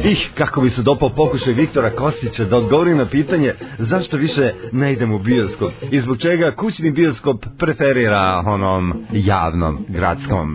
Kako bi se dopao pokušaj Viktora Kostića da odgovori na pitanje zašto više ne idem u bioskop i zbog čega kućni bioskop preferira onom javnom, gradskom.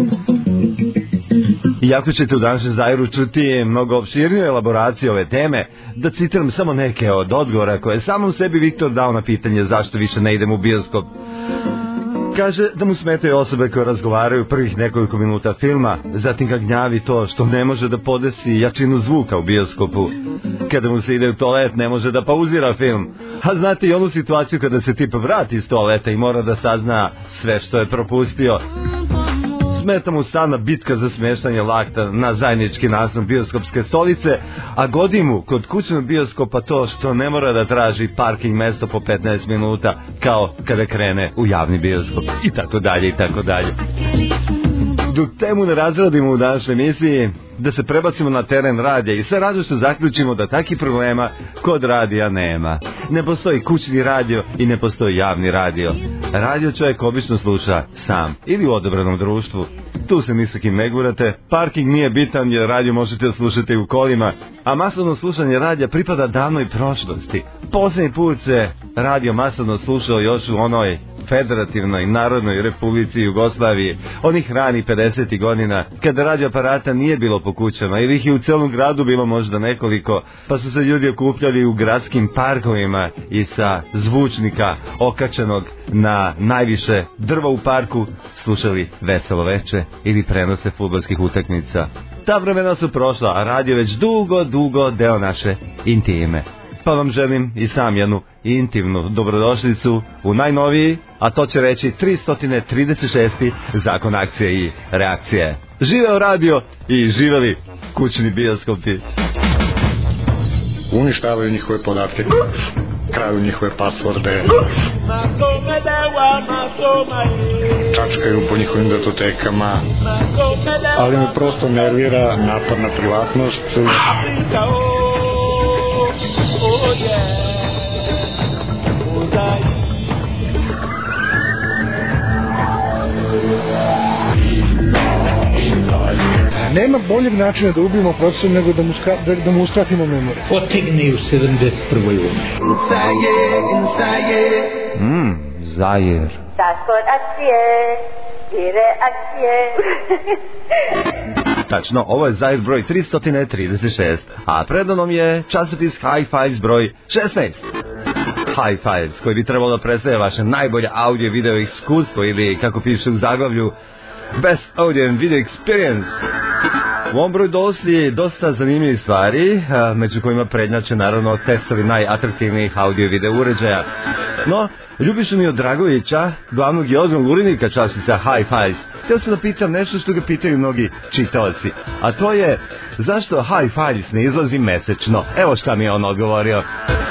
Iako ćete u današnjem Zairu čuti mnogo opširnije elaboracije ove teme, da citiram samo neke od odgovora koje je samom sebi Viktor dao na pitanje zašto više ne idem u bioskop. Kaže da mu smetaju osobe koje razgovaraju prvih nekoliko minuta filma, zatim ga gnjavi to što ne može da podesi jačinu zvuka u bioskopu. Kada mu se ide u toalet ne može da pauzira film, a znate i onu situaciju kada se tip vrati iz toaleta i mora da sazna sve što je propustio. Smeta mu stalna bitka za smeštanje lakta na zajednički naslov bioskopske stolice, a godi mu kod kućnog bioskopa to što ne mora da traži parking mesto po 15 minuta kao kada krene u javni bioskop i tako dalje i tako dalje. Dok temu ne razradimo u današnjoj emisiji, da se prebacimo na teren radija i sve radošno zaključimo da takvih problema kod radija nema. Ne postoji kućni radio i ne postoji javni radio. Radio čovjek obično sluša sam ili u odabranom društvu. Tu se ni sa kim ne gurate, parking nije bitan jer radio možete slušati u kolima, a masovno slušanje radija pripada davnoj prošlosti. Posljednji put se radio masovno slušao još u onoj Federativnoj Narodnoj Republici Jugoslaviji, onih ranih 50. godina, kada radioaparata nije bilo po kućama ili ih je u celom gradu bilo možda nekoliko, pa su se ljudi okupljali u gradskim parkovima i sa zvučnika okačenog na najviše drva u parku slušali Veselo veče ili prenose fudbalskih utakmica. Ta vremena su prošla, a radio već dugo deo naše intime. Pa vam želim i sam jednu intimnu dobrodošlicu u najnoviji, a to će reći 336. zakon akcije i reakcije. Živeo radio i živeli kućni bioskopi. Uništavaju njihove podatke, kraju njihove pasvorde, čačkaju po njihovim datotekama, ali me prosto nervira napad na privatnost. Nema boljeg načina da ubijemo procesor nego da mu uskratimo memoriju. Potegni u 71. Zajer. Taskod akcije i reakcije. Tačno, ovo je Zajer broj 336, a predanom je časopis High Fives broj 16. High Fives, koji bi trebalo da predstavlja vaše najbolje audio i video iskustvo ili, kako piše u zaglavlju, Best Audio and Video Experience. U ovom broju donosi dosta zanimljivih stvari, među kojima prednjače naravno testovi najatraktivnijih audio i video uređaja. No, Ljubišu Miodragovića, glavnog i odgovornog urednika časopisa High Fives, htio sam da pitam nešto što ga pitaju mnogi čitaoci, a to je zašto High Fives ne izlazi mesečno. Evo šta mi je on odgovorio.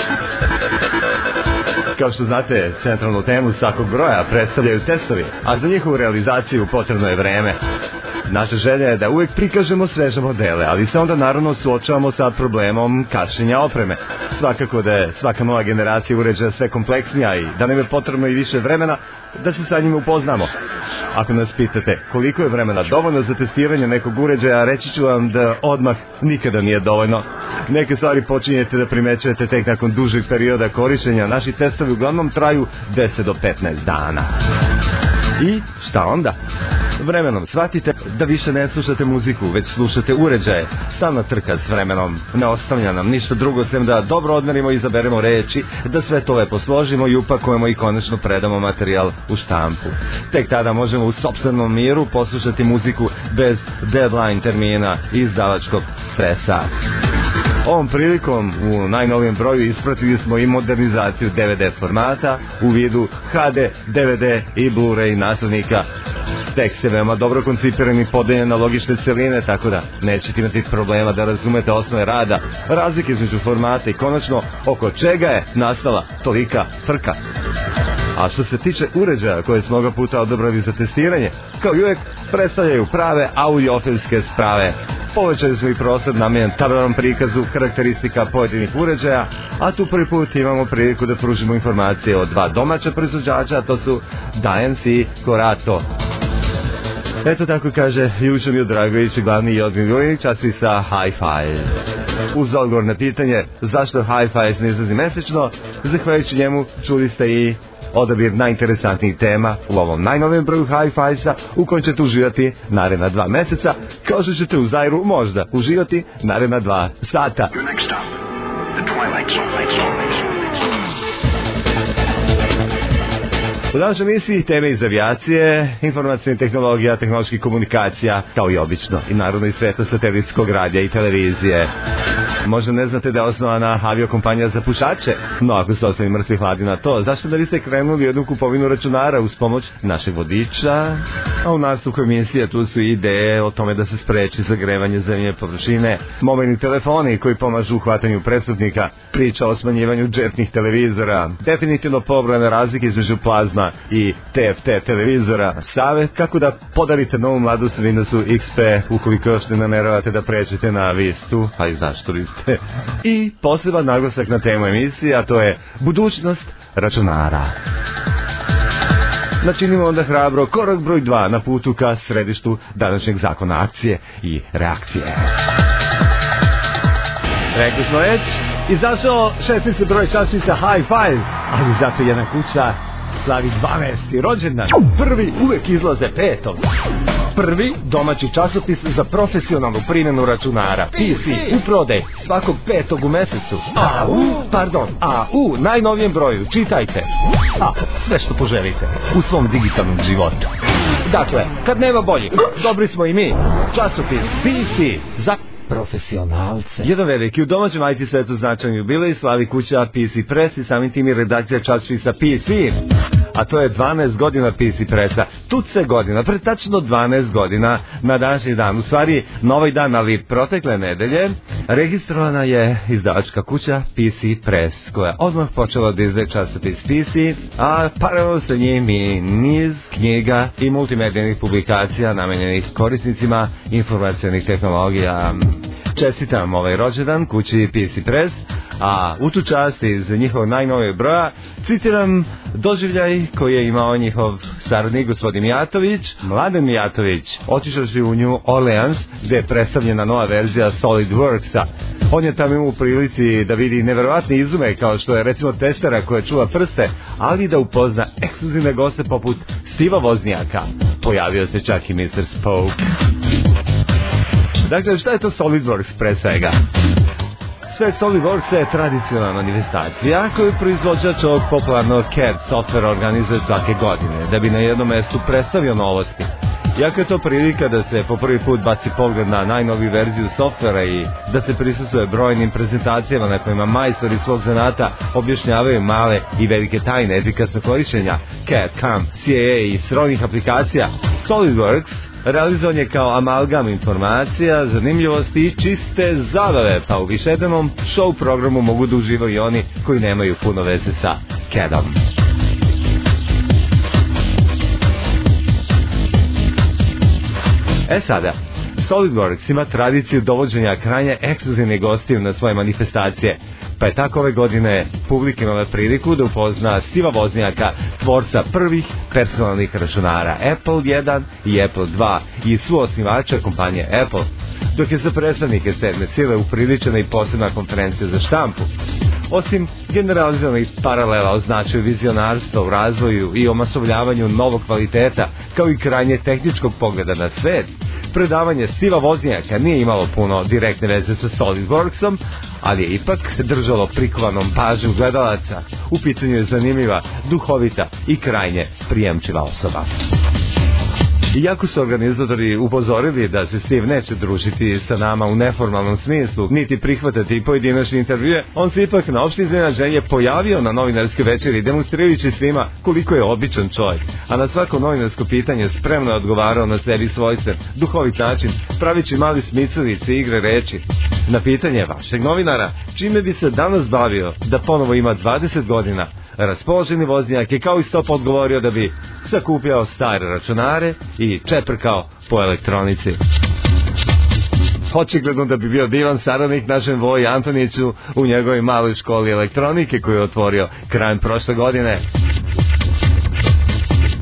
Kao što znate, centralnu temu svakog broja predstavljaju testovi, a za njihovu realizaciju potrebno je vreme. Naša želja je da uvijek prikažemo sveže modele, ali se onda naravno suočavamo sa problemom kašnjenja opreme. Svakako da je svaka nova generacija uređaja sve kompleksnija i da nam je potrebno i više vremena da se sa njima upoznamo. Ako nas pitate koliko je vremena dovoljno za testiranje nekog uređaja, reći ću vam da odmah nikada nije dovoljno. Neke stvari počinjete da primećujete tek nakon dužeg perioda korištenja. Naši testovi uglavnom traju 10 do 15 dana. I šta onda? Vremenom shvatite da više ne slušate muziku, već slušate uređaje. Stalna trka s vremenom ne ostavlja nam ništa drugo sem da dobro odmerimo i izaberemo reči, da sve to lepo složimo i upakujemo i konačno predamo materijal u štampu. Tek tada možemo u sopstvenom miru poslušati muziku bez deadline termina i izdavačkog stresa. Ovom prilikom u najnovijem broju ispratili smo i modernizaciju DVD formata u vidu HD, DVD i Blu-ray naslednika. Tekst je veoma dobro koncipiran i podeljen na logične celine, tako da nećete imati problema da razumete osnove rada, razlike između formata i konačno oko čega je nastala tolika frka. A što se tiče uređaja koje smo ovoga puta odabrali za testiranje, kao i uvijek predstavljaju prave audiofilske sprave. Povećali smo i prostor namijenjen tabelarnom prikazu karakteristika pojedinih uređaja, a tu prvi put imamo priliku da pružimo informacije o dva domaća proizvođača, a to su Dayens i Corato. Eto tako kaže Jučomir Dragović, glavni i odgovorni urednik časopisa Hi-Fi. Uz odgovor na pitanje zašto Hi-Fi ne izlazi mesečno, zahvaljujući njemu čuli ste i odabir najinteresantnijih tema u ovom najnovijem broju Hi-Fi-sa, u kojem ćete uživati naredna 2 meseca, kao što ćete u Zairu možda uživati naredna 2 sata. U današnjoj emisiji teme iz avijacije, informacijne tehnologija, tehnoloških komunikacija, kao i obično, i naravno i sveta satelitskog radija i televizije. Možda ne znate da je osnovana aviokompanija za pušače, no ako ste ostali mrtvi hladi na to, zašto da niste krenuli jednu kupovinu računara uz pomoć našeg vodiča? A u nastavku emisije tu su ideje o tome da se spreči zagrevanje zemlje površine, mobilni telefoni koji pomažu u hvatanju prestupnika, priča o smanjivanju džepnih televizora, definitivno pobrojane razlike između plazma i TFT televizora, savjet kako da podarite novu mladost Windowsu XP ukoliko još ne nameravate da pređete na Vistu, a i zašto liste. I poseban naglasak na temu emisije, a to je budućnost računara. Načinimo onda hrabro korak broj 2 na putu ka središtu današnjeg zakona akcije i reakcije. Rekli smo već, izašao 16. broj časopisa Hi-Fi, ali zato jedna kuća slavi 12. rođendan. Prvi uvek izlaze 5. Prvi domaći časopis za profesionalnu primjenu računara. PC u prodaj svakog 5. u mesecu. A u najnovijem broju čitajte. Sve što poželite u svom digitalnom životu. Dakle, kad nema bolje, dobri smo i mi. Časopis PC za profesionalce. Jedan veliki u domaćem IT svetu značajan jubilej slavi kuća PC Press i samim tim i redakcija časopisa PC. A to je 12 godina PC Pressa. Tuce godina, pred tačno 12 godina na današnji dan, u stvari na ovaj dan, ali protekle nedelje, registrovana je izdavačka kuća PC Press, koja odmah počela da izdaje časopis PC, a paralelno sa njim i niz knjiga i multimedijalnih publikacija namenjenih korisnicima informacionih tehnologija. Čestitam ovaj rođendan kući PC Press, a u tu čast iz njihovog najnovijeg broja citiram doživljaj koji je imao njihov saradnik gospodin Mijatović. Mladen Mijatović otišao si u New Orleans gdje je predstavljena nova verzija SolidWorksa. On je tamo imao u prilici da vidi neverovatne izume kao što je recimo testera koja čuva prste, ali da upozna ekskluzivne goste poput Stiva Voznjaka. Pojavio se čak i Mr. Spoke. Dakle, šta je to SolidWorks pre svega? Sve SolidWorks je tradicionalna manifestacija koju proizvođač ovog popularnog CAD softvera organizuje svake godine, da bi na jednom mestu predstavio novosti. Iako je to prilika da se po prvi put baci pogled na najnoviju verziju softvera i da se prisustvuje brojnim prezentacijama na kojima majstori svog zanata objašnjavaju male i velike tajne efikasnog korištenja CAD, CAM, CAA i srodnih aplikacija, SolidWorks realizovan je kao amalgam informacija, zanimljivosti i čiste zabave, pa u višedenom show programu mogu da uživaju i oni koji nemaju puno veze sa CAD-om. Sada, SolidWorks ima tradiciju dovođenja krajnje ekskluzivnih gostiju na svoje manifestacije, pa je tako ove godine publika imala priliku da upozna Stiva Voznjaka, tvorca prvih personalnih računara Apple 1 i Apple 2 i suosnivača kompanije Apple, dok je za predstavnike sedme sile upriličena i posebna konferencija za štampu. Osim generalizovanih paralela označuju vizionarstvo u razvoju i omasovljavanju novog kvaliteta, kao i krajnje tehničkog pogleda na svet, predavanje Stiva Voznjaka nije imalo puno direktne veze sa SolidWorksom, ali je ipak držalo prikovanom pažnju gledalaca. U pitanju je zanimljiva, duhovita i krajnje prijemčiva osoba. Iako su organizatori upozorili da se Steve neće družiti sa nama u neformalnom smislu, niti prihvatati pojedinačne intervjue, on se ipak na opšte iznenađenje pojavio na novinarske večeri, demonstrirajući svima koliko je običan čovjek, a na svako novinarsko pitanje spremno je odgovarao na sebi svojstven, duhovit način, pravići mali smicalice i igre reči. Na pitanje vašeg novinara, čime bi se danas bavio da ponovo ima 20 godina, raspoloženi Voznjak je kao i stop odgovorio da bi sakupljao stare računare i čeprkao po elektronici. Očigledno da bi bio divan saradnik našem Voji Antoniću u njegovoj maloj školi elektronike koju je otvorio krajem prošle godine.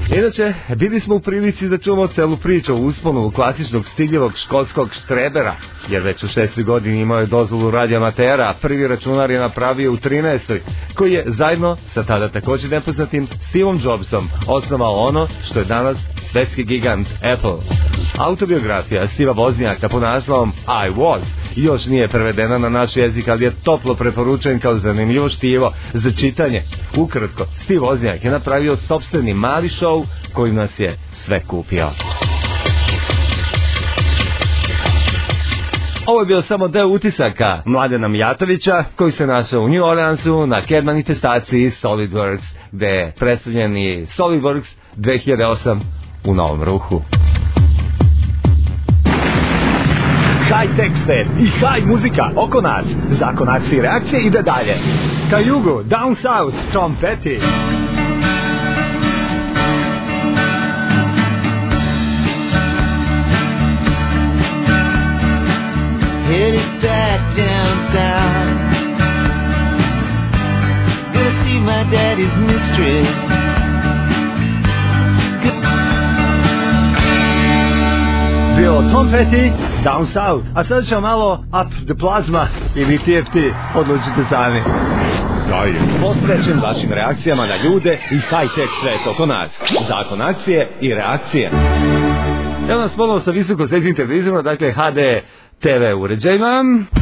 Inače, bili smo u prilici da čuvamo celu priču o usponu klasičnog stidljivog školskog štrebera, jer već u 6. godini imao je dozvolu radioamatera, a prvi računar je napravio u 13. koji je zajedno sa tada također nepoznatim Steveom Jobsom osnovao ono što je danas svetski gigant Apple. Autobiografija Steva Woznjaka pod naslovom I Was još nije prevedena na naš jezik, ali je toplo preporučen kao zanimljivo štivo za čitanje. Ukratko, Steve Woznjak je napravio sopstveni mali show koji nas je sve kupio. Ovo je bio samo deo utisaka Mladena Mijatovića koji se našao u New Orleansu na CAD manifestaciji SolidWorks, gde je predstavljen i SolidWorks 2008 u Novom Ruhu. High-tech svet i high muzika oko nas. Zakon akcije i reakcije ide dalje. Ka jugu, down south, Tom Petty. Headed back downtown, gonna see my daddy's mistress. Bio Tom Petty, Down South. A sad ćemo malo Up the Plasma ili TFT, odlučite sami. Posvećen vašim reakcijama na ljude i high-tech svet oko nas. Zakon akcije i reakcije. Evo nas ponovno sa visokosvetnim televizijama, dakle HD TV uređajima.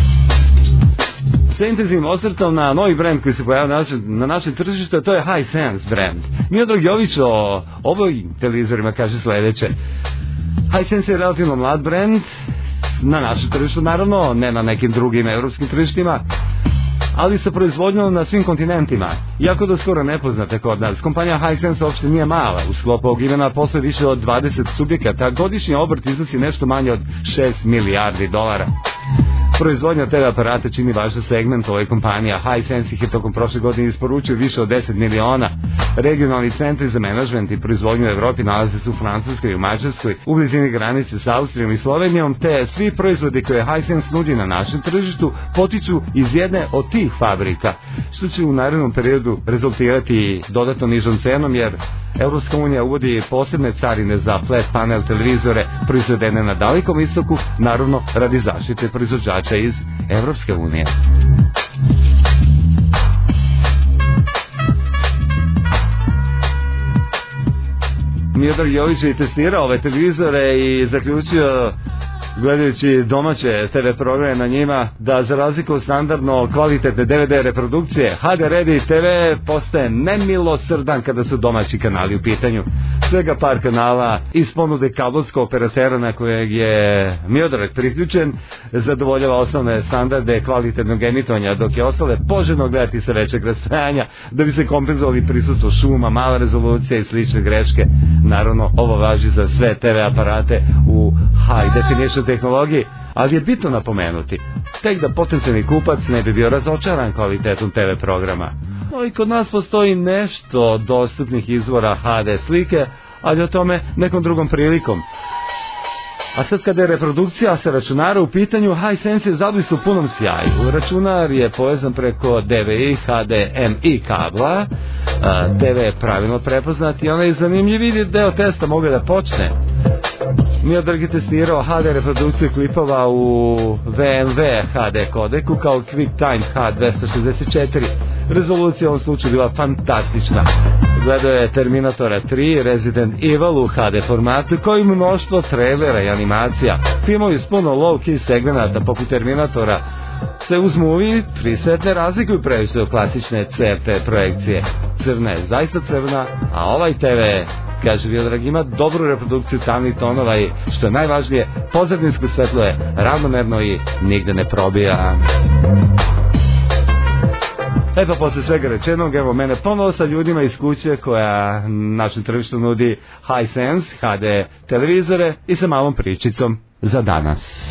Sa intenzivnim osvrtom na novi brand koji se pojavio na našem tržištu, to je Hisense brand. Miodrag Jović o ovoj televizorima kaže sledeće. Hisense je relativno mlad brand na našem tržištu, naravno, ne na nekim drugim evropskim tržištima, ali sa proizvodnjom na svim kontinentima. Iako da skoro nepoznate kod nas, kompanija Hisense uopšte nije mala. U sklopu ovog imena posle više od 20 subjekata, godišnji obrt iznosi nešto manje od 6 milijardi dolara. Proizvodnja TV aparata čini važan segment ove kompanije. Hisense ih je tokom prošle godine isporučio više od 10 miliona. Regionalni centri za menadžment i proizvodnju u Evropi nalaze se u Francuskoj i u Mađarskoj, u blizini granice sa Austrijom i Slovenijom, te svi proizvodi koje Hisense nudi na našem tržištu potiču iz jedne od tih fabrika, što će u narednom periodu rezultirati dodatno nižom cenom, jer Evropska unija uvodi posebne carine za flat panel televizore proizvedene na Dalekom istoku, naravno radi zaštite proizvođača iz Evropske unije. Miodrag Jović je testirao ove televizore i zaključio, gledajući domaće TV programe na njima, da za razliku od standardno kvalitetne DVD reprodukcije, HD Ready TV postaje nemilosrdan kada su domaći kanali u pitanju. Svega par kanala iz ponude kablovskog operatera na kojeg je Miodrag priključen zadovoljava osnovne standarde kvalitetnog emitovanja, dok je ostale poželjno gledati sa većeg rastojanja da bi se kompenzovali prisustvo šuma, mala rezolucija i slične greške. Naravno, ovo važi za sve TV aparate u high definition tehnologiji, ali je bitno napomenuti tek da potencijalni kupac ne bi bio razočaran kvalitetom TV programa. I kod nas postoji nešto dostupnih izvora HD slike, ali o tome nekom drugom prilikom. A sad kada je reprodukcija sa računara u pitanju, Hisense je zablista u punom sjaju. Računar je povezan preko DVI, HDMI kabla, TV je pravilno prepoznat i onaj zanimljivi deo testa mogu da počne. Miodrag je testirao HD reprodukciju klipova u VMV HD kodeku kao QuickTime H264. Rezolucija u ovom slučaju bila fantastična. Gledao je Terminatora 3, Resident Evil u HD formatu, kao i mnoštvo trailera i animacija. Filmovi s puno low-key segmenata poput Terminatora se uz movie prisjetne razlikuju previše od klasične CRT projekcije. Crna je zaista crna, a ovaj TV, kaže Miodrag, ima dobru reprodukciju tamnih tonova i, što je najvažnije, pozadinsko svetlo je ravnomerno i nigde ne probija. Pa posle svega rečenog, evo mene ponovo sa ljudima iz kuće koja našem tržištu nudi Hisense HD televizore i sa malom pričicom za danas.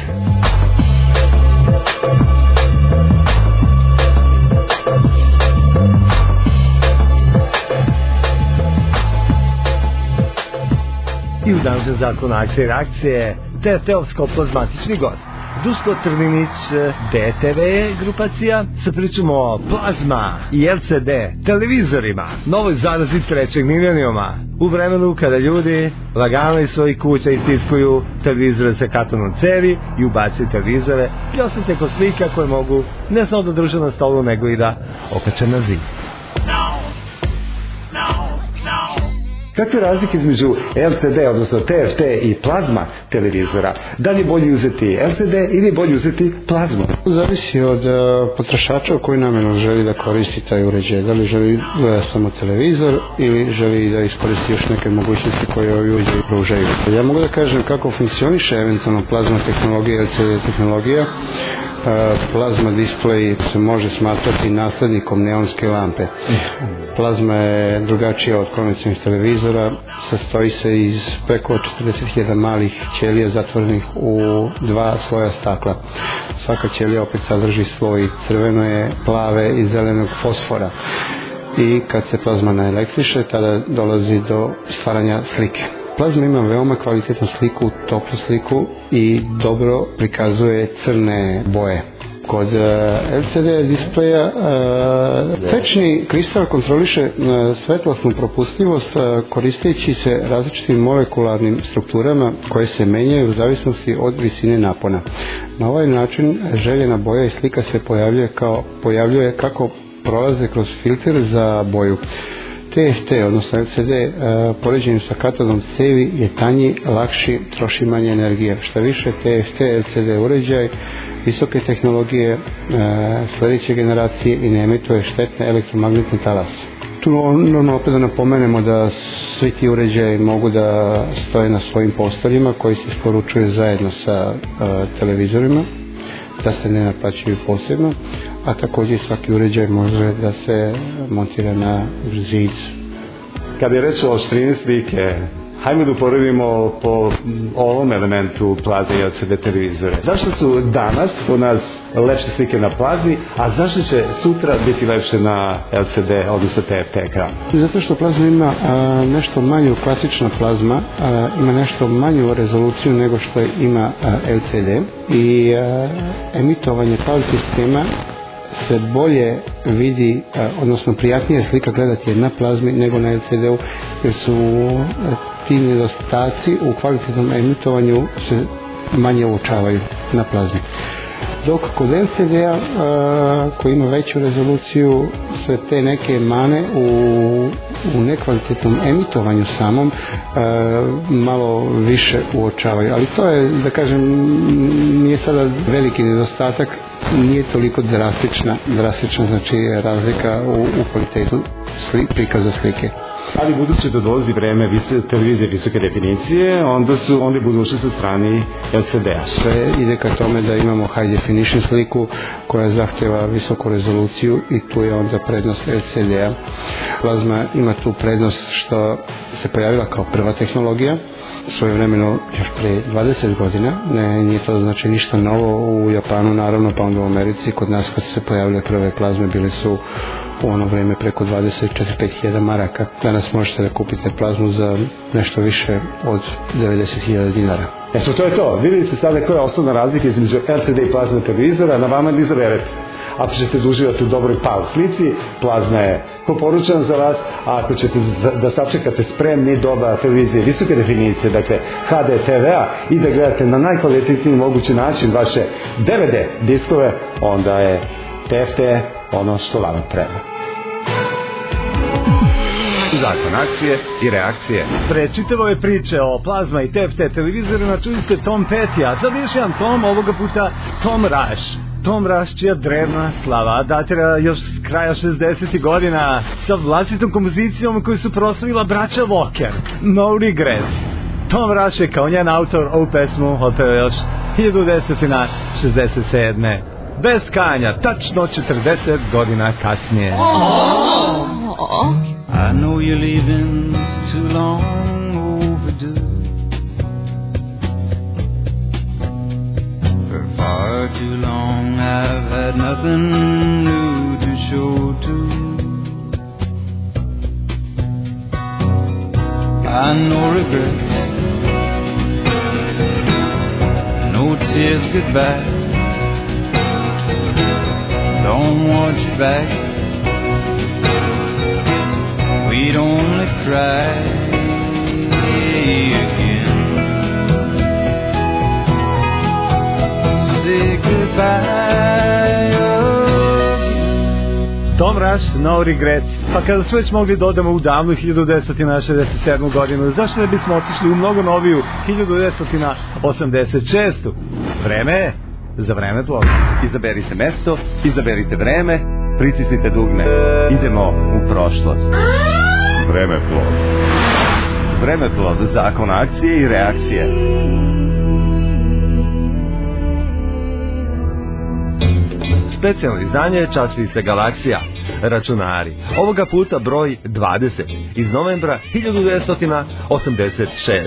I u današnjem zakonu akcije i reakcije TRT-ovsko plazmatični gost. Duško Trvinić, DTV grupacija, sa pričom o plazma i LCD televizorima, novoj zarazi trećeg milenijuma, u vremenu kada ljudi lagano iz svojih kuća istiskuju televizore sa kartonom cevi i ubacuju televizore i osjete kod slika koje mogu ne samo da drže na stolu, nego i da okače na zid. Kakve razlike između LCD, odnosno TFT i plazma televizora? Da li je bolje uzeti LCD ili je bolje uzeti plazmu? Zavisi od potrošača u koju namjenu želi da koristi taj uređaj. Da li želi samo televizor ili želi da iskoristi još neke mogućnosti koje ovi uređaji pružaju. Ja mogu da kažem kako funkcioniše eventualno plazma tehnologija i LCD tehnologija. Plazma display se može smatrati naslednikom neonske lampe. Plazma je drugačija od konvencionalnih televizora, sastoji se iz preko 40.000 malih ćelija zatvorenih u dva sloja stakla. Svaka ćelija opet sadrži sloj crvene, plave i zelenog fosfora. I kad se plazma naelektriše, tada dolazi do stvaranja slike. Plazma ima veoma kvalitetnu sliku, toplu sliku i dobro prikazuje crne boje. Kod LCD displeja tečni kristal kontroliše svetlosnu propustljivost koristeći se različitim molekularnim strukturama koje se menjaju u zavisnosti od visine napona. Na ovaj način željena boja i slika se pojavljuje kako prolaze kroz filter za boju. TFT, odnosno LCD, poređenjem sa katodom cevi je tanji, lakši, troši manje energije. Šta više, TFT, LCD uređaj visoke tehnologije, sljedeće generacije i ne emituje štetne elektromagnetne talase. Tu normalno opet da napomenemo da svi ti uređaji mogu da stoje na svojim postavljima koji se isporučuju zajedno sa televizorima, da se ne naplaćuju posebno, a također svaki uređaj može da se montira na zid. Kad je reč o oštrini slike, hajmo da uporedimo po ovom elementu plazme i LCD televizore. Zašto su danas kod nas lepše slike na plazmi, a zašto će sutra biti lepše na LCD, odnosno TFT ekran? Zato što plazma ima nešto manju, klasična plazma ima nešto manju rezoluciju nego što ima LCD i emitovanje plavih schema se bolje vidi, odnosno prijatnije slika gledati je na plazmi nego na LCD-u, jer su ti nedostaci u kvalitetnom emitovanju se manje uočavaju na plazmi. Dok kod LCD-a koji ima veću rezoluciju se te neke mane u nekvalitetnom emitovanju samom malo više uočavaju, ali to je, da kažem, nije sada veliki nedostatak, nije toliko drastična znači razlika u kvalitetu prikaza slike. Ali budući da dolazi vreme televizije visoke definicije, onda je budućnost sa strani LCD-a. Sve ide ka tome da imamo high definition sliku koja zahtjeva visoku rezoluciju i tu je onda prednost LCD-a. Plazma ima tu prednost što se pojavila kao prva tehnologija, svojevremeno još pre 20 godina, nije to znači ništa novo u Japanu naravno, pa onda u Americi. Kod nas kad se pojavile prve plazme bile su u ono vrijeme preko 24.000 maraka. Danas možete da kupite plazmu za nešto više od 90.000 dinara. Eto, to je to. Vidjeli ste sada koja je osnovna razlika između LCD i plazme televizora. Na vama je da izaberete. Ako ćete da uživate u dobroj PAL slici, plazma je preporučena za vas, a ako ćete da sačekate spremni doba televizije visoke definicije, dakle HD TV-a, i da gledate na najkvalitetniji mogući način vaše DVD diskove, onda je TFT ono što vama treba. Zakon akcije i reakcije. Pre čitave priče o plazma i TFT televizorima čuli ste Tom Petty, a sad još jedan Tom, ovoga puta Tom Rush. Tom Rush, čija drevna slava datira još s kraja 60. godina sa vlastitom kompozicijom koju su proslavila braća Walker, No Regrets. Tom Rush je kao njen autor ovu pesmu otpeo još 1967. Bez kanja, tačno 40 godina kasnije. I know your leaving's too long overdue. For far too long I've had nothing new to show to. I know regrets, no tears goodbye. back, we'd only cry again. Say goodbye. Tom Rush, No Regrets. Pa kada smo već mogli dodamo u davnu 1967. godinu, zašto ne bismo otišli u mnogo noviju 1986. Vreme je za vremeplov. Izaberite mesto, izaberite vreme, pritisnite dugme. Idemo u prošlost. Vremeplov. Vremeplov, zakon akcije i reakcije. Specijalno izdanje časopisa Galaksija, računari. Ovoga puta broj 20 iz novembra 1986.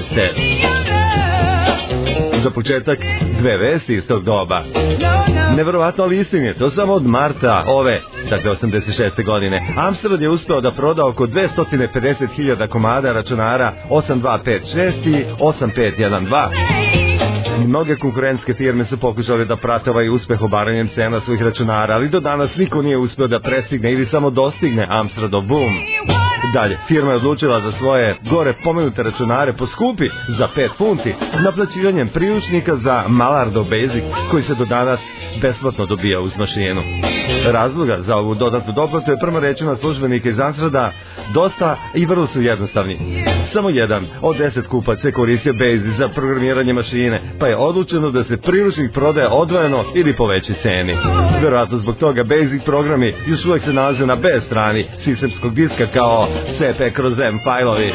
Za početak, dve vesti iz tog doba. Neverovatno, ali istinje, to samo od marta ove, dakle 86. godine. Amstrad je uspeo da proda oko 250.000 komada računara 8256 i 8512. Mnoge konkurentske firme su pokušale da prate ovaj uspeh obaranjem cena svojih računara, ali do danas niko nije uspeo da prestigne ili samo dostigne Amstradov boom. Dalje, firma je odlučila za svoje gore pomenute računare poskupi za 5 funti naplaćivanjem priručnika za Malardov Basic, koji se do danas besplatno dobija uz mašinu. Razloga za ovu dodatnu doplatu je prvo rečeno službenika iz Amstrada dosta i vrlo su jednostavni. Samo jedan od 10 kupaca je koristio Basic za programiranje mašine, pa je odlučeno da se priručnik prodaje odvojeno ili po većoj ceni. Vjerojatno zbog toga Basic programi još uvijek se nalaze na B strani sistemskog diska kao CP/M fajlovi.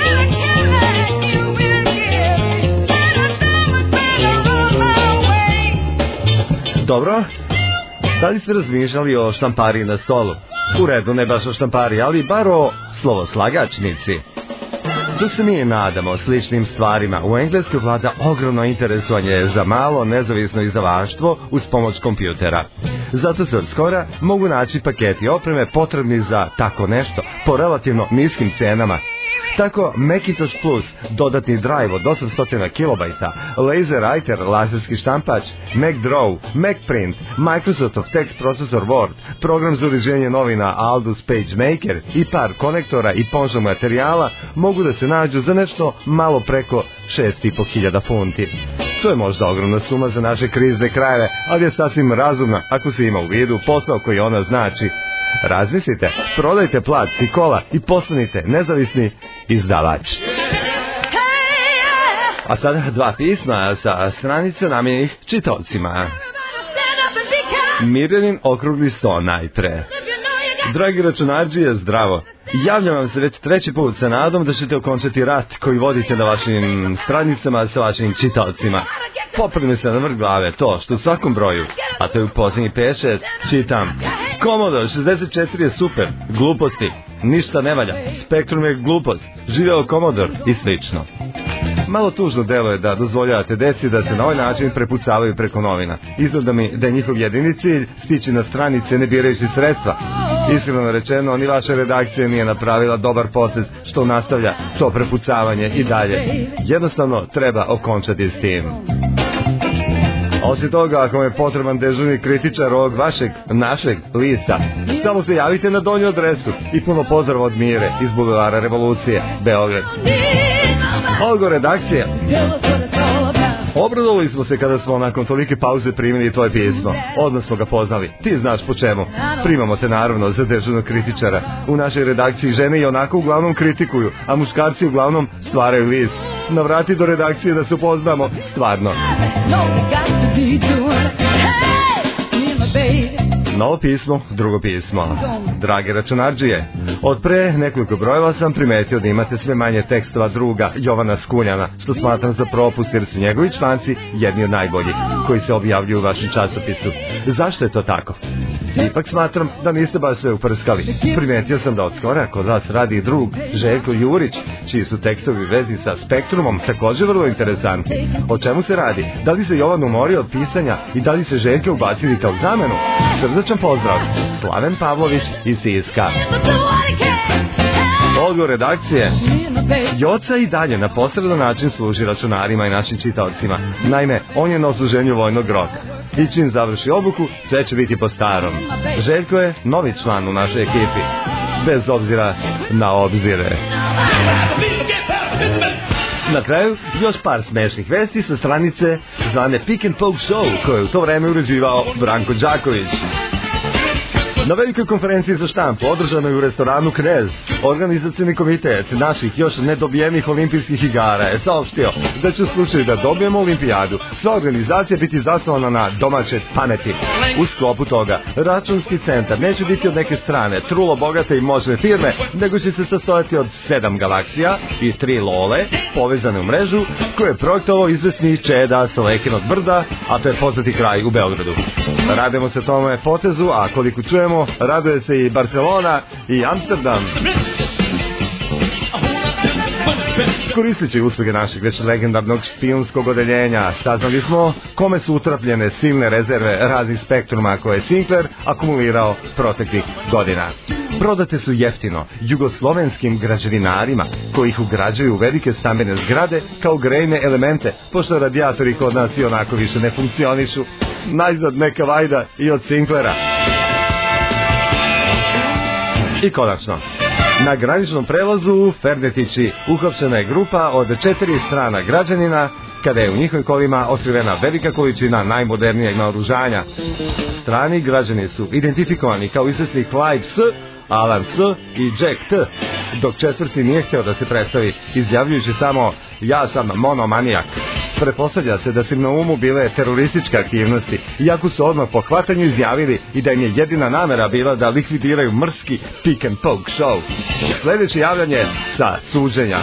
Dobro, da li ste razmišljali o štampariji na stolu? U redu, ne baš o štampariji, ali bar o slovoslagačnici. Dok se mi nadamo sličnim stvarima, u Engleskoj vlada ogromno interesovanje za malo nezavisno izdavaštvo uz pomoć kompjutera. Zato se od skora mogu naći paketi opreme potrebni za tako nešto po relativno niskim cenama. Tako Macintosh Plus, dodatni drive od 800 KB, LaserWriter, laserski štampač, Mac Draw, Mac Print, Microsoftov text procesor Word, program za uređenje novina Aldus PageMaker i par konektora i ponžnog materijala mogu da se nađu za nešto malo preko 6.500 funti. To je možda ogromna suma za naše krizne krajeve, ali je sasvim razumna ako se ima u vidu posao koji ona znači. Razmislite, prodajte plac i kola i postanite nezavisni izdavač. A sada dva pisma sa stranice namijenjenih čitaocima. Mirjanin okrugli sto najpre. Dragi računarđije, zdravo. Javljam vam se već treći put sa nadom da ćete okončati rat koji vodite na vašim stranicama sa vašim čitaocima. Poprimi se na vrh glave to što u svakom broju, a to je u posljednji 5-6, čitam: Commodore 64 je super, gluposti, ništa ne valja, Spektrum je glupost, živeo Commodore i slično. Malo tužno deluje da dozvoljavate deci da se na ovaj način prepucavaju preko novina. Izgleda mi da je njihov jedini cilj stići na stranice ne birajući sredstva. Iskreno rečeno, ni vaša redakcija nije napravila dobar potez što nastavlja to prepucavanje i dalje. Jednostavno treba okončati s tim. Osim toga, ako vam je potreban dežurni kritičar ovog našeg lista, samo se javite na donju adresu i puno pozdrava od Mire iz Bulevara Revolucije, Beograd. Olgo, redakcija. Obradovali smo se kada smo nakon tolike pauze primili tvoje pismo. Odmah smo ga poznali. Ti znaš po čemu. Primamo te naravno za dežurnog kritičara. U našoj redakciji žene i onako uglavnom kritikuju, a muškarci uglavnom stvaraju list. Navrati do redakcije da se upoznamo. Stvarno. Novo pismo, drugo pismo. Drage računarđije, od pre nekoliko brojeva sam primetio da imate sve manje tekstova druga Jovana Skuljana, što smatram za propust jer su njegovi članci jedni od najboljih koji se objavljuju u vašem časopisu. Zašto je to tako? Ipak smatram da niste baš sve uprskali. Primetio sam da od skora kod vas radi drug Željko Jurić, čiji su tekstovi u vezi sa Spektrumom također vrlo interesantni. O čemu se radi? Da li se Jovan umorio od pisanja i da li se Željke ubacili kao zamenu? Srdačan pozdrav, Slaven Pavlović iz Siska. Odgovor redakcije. Joca i dalje na posredan način služi računarima i našim čitaocima. Naime, on je na odsluženju vojnog roka. i čim završi obuku, sve će biti po starom. Željko je novi član u našoj ekipi, bez obzira na obzire. Na kraju, još par smešnih vesti sa stranice zvane Pick and Poke Show, koje je u to vreme uređivao Branko Đaković. Na velikoj konferenciji za štampu, održanoj u restoranu Knez, organizacioni komitet naših još nedobijenih olimpijskih igara je saopštio da će u slučaju da dobijemo olimpijadu, sva organizacija biti zasnovana na domaćoj pameti. U sklopu toga, računski centar neće biti od neke strane trulo bogate i moćne firme, nego će se sastojati od 7 galaksija i 3 lole, povezane u mrežu, koje je projektovao izvesni Čeda sa Lekinog brda, a to je poznati kraj u Beogradu. Radimo se tome potezu, a koliko čujemo, raduje se i Barcelona i Amsterdam. Koristeći usluge našeg već legendarnog špijunskog odeljenja, saznali smo kome su utrapljene silne rezerve raznih spektruma koje je Sinclair akumulirao proteklih godina. Prodate su jeftino jugoslovenskim građevinarima koji ih ugrađuju u velike stambene zgrade kao grejne elemente, pošto radijatori kod nas i onako više ne funkcionišu. Najzad neka vajda i od Sinclaira. I konačno, na graničnom prelazu u Ferdetići uhapšena je grupa od 4 strana građanina kada je u njihovim kolima otkrivena velika količina najmodernijeg naoružanja. Strani građani su identifikovani kao izvesni Clive S, Alan S i Jack T, dok četvrti nije htio da se predstavi, izjavljujući samo ja sam monomanijak. Pretpostavlja se da su im na umu bile terorističke aktivnosti, iako su odmah po hvatanju izjavili i da im je jedina namera bila da likvidiraju mrski Pick and Poke Show. Sljedeće javljanje sa suđenja.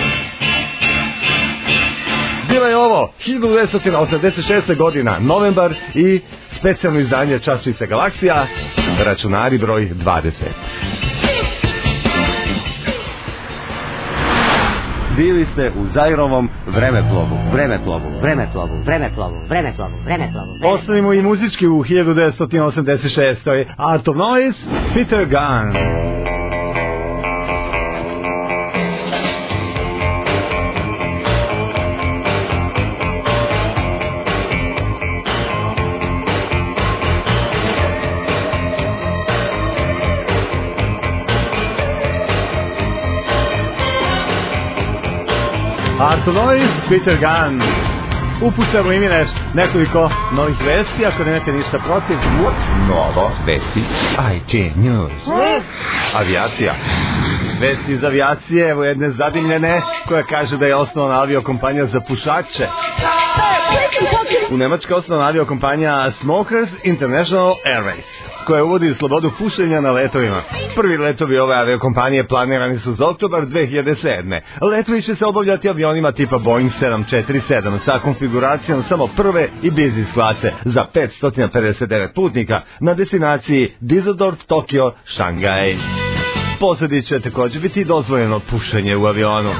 Bila je ovo 1986. godina, novembar i specijalno izdanje časopisa Galaksija, računari broj 20. Bili ste u Zairovom vremeplovu. Ostanimo i muzički u 1986. Art of Noise, Peter Gunn. Art of Noise, Peter Gunn. Upuštamo im nekoliko novih vesti, ako nemate ništa protiv. Novo vesti, IT News. Avijacija. Vesti iz avijacije, evo jedne zadimljene, koja kaže da je osnovna aviokompanija za pušače. U Nemačkoj osnovna aviokompanija Smokers International Airways, koja uvodi slobodu pušenja na letovima. Prvi letovi ove aviokompanije planirani su za oktobar 2007. Letovi će se obavljati avionima tipa Boeing 747 sa konfiguracijom samo prve i business klase za 559 putnika na destinaciji Düsseldorf, Tokio, Šangaj. Posadi će također biti dozvoljeno pušenje u avionu.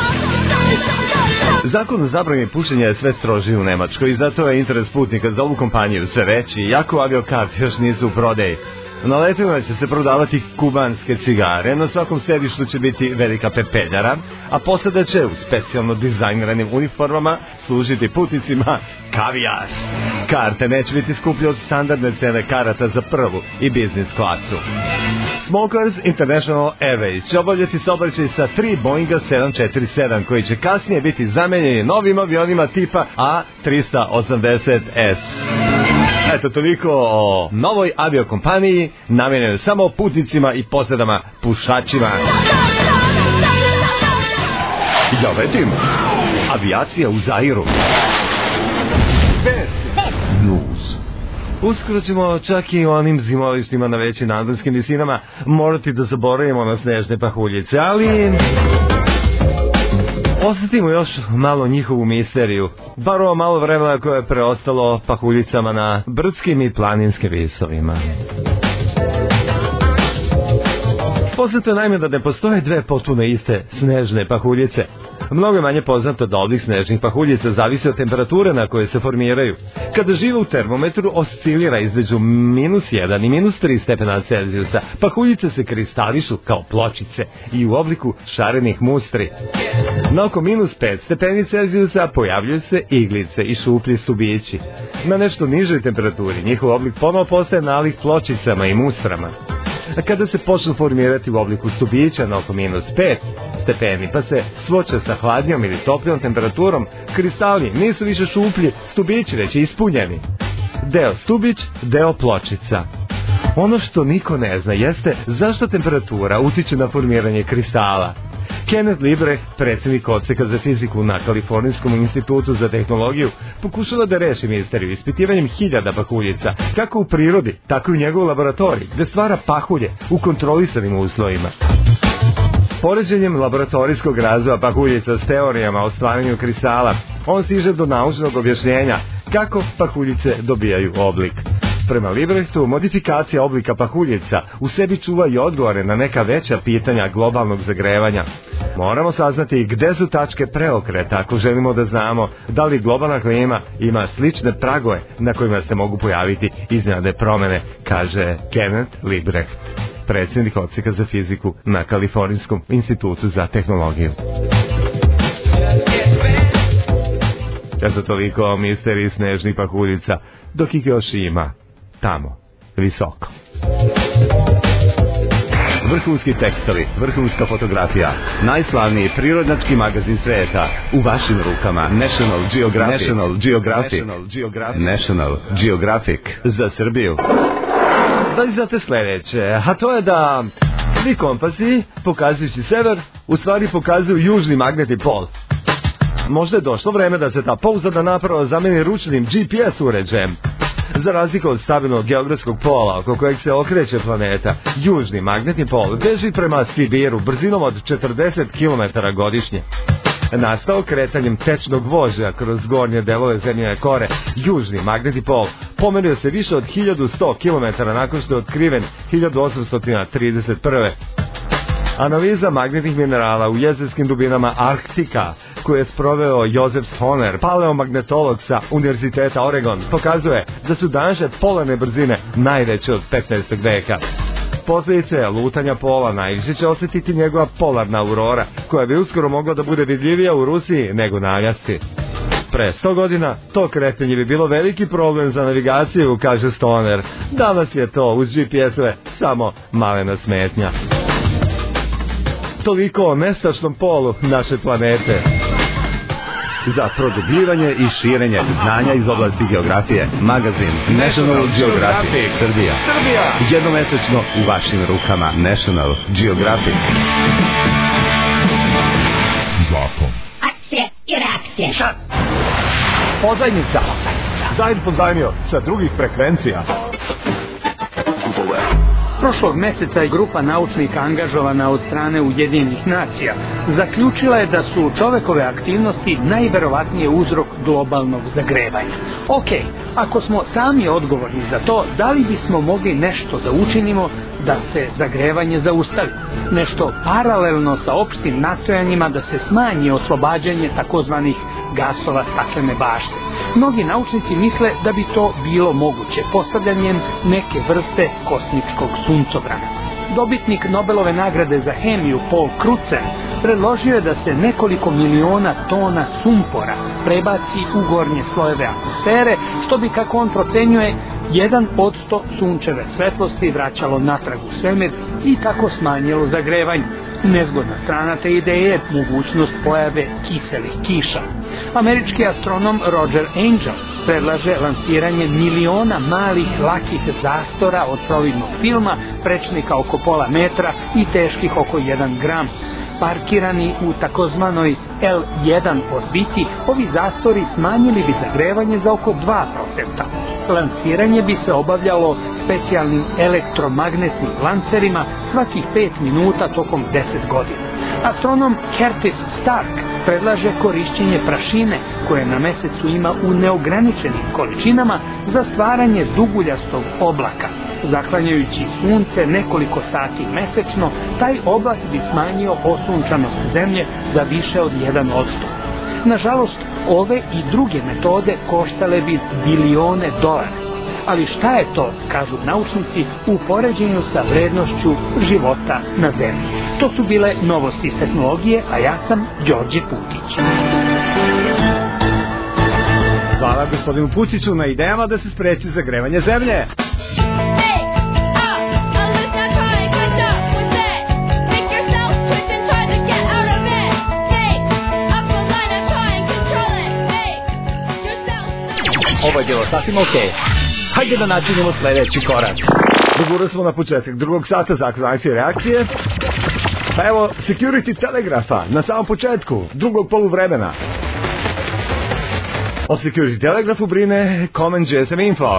Zakon o zabrani pušenja je sve strožiji u Nemačkoj i zato je interes putnika za ovu kompaniju sve veći, iako aviokarte još nisu u prodaji. Na letovima će se prodavati kubanske cigare, na svakom sedištu će biti velika pepeljara, a posada će u specijalno dizajniranim uniformama služiti putnicima kavijar. Karte neće biti skuplje od standardne cene karata za prvu i biznis klasu. Smokers International Airways će obavljati saobraćaj sa 3 Boeinga 747 koji će kasnije biti zamenjeni novim avionima tipa A380S. Eto toliko o novoj aviokompaniji namijenjenoj samo putnicima i posadama pušačima. Ja vedim, avijacija u Zairu. News. Uskoro ćemo čak i onim zimovištima na većim nadmorskim visinama morati da zaboravimo na snežne pahuljice, ali osjetimo još malo njihovu misteriju, bar ovo malo vremena koje je preostalo pahuljicama na brdskim i planinskim visovima. Poznato je naime da ne postoje dve potpuno iste snežne pahuljice. Mnogo je manje poznato da oblik snežnih pahuljica zavisi od temperature na koje se formiraju. Kada živa u termometru oscilira između -1 i -3 stepena Celzijusa, pahuljice se kristališu kao pločice i u obliku šarenih mustri. Na oko -5 stepeni Celzijusa pojavljuju se iglice i šuplji stubići. Na nešto nižoj temperaturi njihov oblik ponovo postaje nalik pločicama i mustrama. A kada se počnu formirati u obliku stubića na oko -5 stepeni, pa se svoče sa hladnjom ili toplijom temperaturom, kristali nisu više šuplji stubići, već ispunjeni. Deo stubić, deo pločica. Ono što niko ne zna jeste zašto temperatura utiče na formiranje kristala. Kenneth Liebrecht, predsjednik odseka za fiziku na Kalifornijskom institutu za tehnologiju, pokušava da reši misteriju ispitivanjem hiljada pahuljica, kako u prirodi, tako i u njegovoj laboratoriji, gde stvara pahulje u kontrolisanim uslovima. Poređenjem laboratorijskog razvoja pahuljica s teorijama o stvaranju kristala, on stiže do naučnog objašnjenja kako pahuljice dobijaju oblik. Prema Liebrechtu, modifikacija oblika pahuljica u sebi čuva i odgovore na neka veća pitanja globalnog zagrevanja. Moramo saznati gde su tačke preokreta ako želimo da znamo da li globalna klima ima slične pragove na kojima se mogu pojaviti iznenadne promene, kaže Kenneth Liebrecht, predsjednik odseka za fiziku na Kalifornijskom institutu za tehnologiju. Eto toliko o misteriji snežnih pahuljica, dok ih još ima tamo, visoko. Vrhunski tekstovi, vrhunska fotografija, najslavniji prirodnjački magazin sveta u vašim rukama. National Geographic. National Geographic. National Geographic za Srbiju. Da li znate sledeće, a to je da svi kompasi, pokazujući sever, u stvari pokazuju južni magnetni pol. Možda je došlo vreme da se ta pouzdana naprava zameni ručnim GPS uređajem. Za razliku od stabilnog geografskog pola oko kojeg se okreće planeta, južni magnetni pol beži prema Sibiru brzinom od 40 km godišnje. Nastao kretanjem tečnog vožnja kroz gornje delove zemljine kore, južni magnetni pol pomerio se više od 1100 km nakon što je otkriven 1831. Analiza magnetnih minerala u jezerskim dubinama Arktika, koje je sproveo Josef Stoner, paleomagnetolog sa Univerziteta Oregon, pokazuje da su današnje polarne brzine najveće od 15. veka. Posljedice lutanja pola najviše će osjetiti njegova polarna aurora, koja bi uskoro mogla da bude vidljivija u Rusiji nego na Aljasci. Pre 100 godina to kretanje bi bilo veliki problem za navigaciju, kaže Stoner. Danas je to uz GPS-ove samo malena smetnja. Toliko o nestašnom polu naše planete. Za produbljivanje i širenje znanja iz oblasti geografije, magazin National Geographic Srbija. Jednomesečno u vašim rukama. National Geographic. Zakon. Akcija i reakcija. Šat. Pozajmica. Zajed pozajmio sa drugih frekvencija. Prošlog meseca je grupa naučnika angažovana od strane Ujedinjenih nacija zaključila je da su čovekove aktivnosti najverovatnije uzrok globalnog zagrevanja. Ako smo sami odgovorni za to, da li bismo mogli nešto da učinimo da se zagrevanje zaustavi? Nešto paralelno sa opštim nastojanjima da se smanji oslobađanje takozvanih gasova staklene bašte. Mnogi naučnici misle da bi to bilo moguće postavljanjem neke vrste kosmičkog suncobrana. Dobitnik Nobelove nagrade za hemiju Paul Crutzen predložio je da se nekoliko miliona tona sumpora prebaci u gornje slojeve atmosfere, što bi, kako on procenjuje, 1% sunčeve svetlosti vraćalo natrag u svemir i tako smanjilo zagrevanje. Nezgodna strana te ideje je mogućnost pojave kiselih kiša. Američki astronom Roger Angel predlaže lansiranje miliona malih lakih zastora od solidnog filma, prečnika oko pola metra i teških oko 1 gram. Parkirani u takozvanoj L1 orbiti, ovi zastori smanjili bi zagrevanje za oko 2%. Lansiranje bi se obavljalo specijalnim elektromagnetnim lancerima svakih 5 minuta tokom 10 godina. Astronom Curtis Stark predlaže korišćenje prašine koje na mesecu ima u neograničenim količinama za stvaranje duguljastog oblaka. zaklanjajući sunce nekoliko sati mesečno, taj oblak bi smanjio osunčanost zemlje za više od 1%. Nažalost, ove i druge metode koštale bi bilione dolara. Ali šta je to, kažu naučnici, u poređenju sa vrednošću života na zemlji? To su bile novosti iz tehnologije, a ja sam Đorđe Putić. Hvala gospodinu Puciću na idejama da se spreči zagrevanje zemlje. Ovo je bilo sasvim okej. Hajde da načinimo sledeći korak. Dogurali smo na početak drugog sata zakon akcije i reakcije. Pa evo, security telegrafa na samom početku drugog poluvremena. O security telegrafu brine Common GSM Info.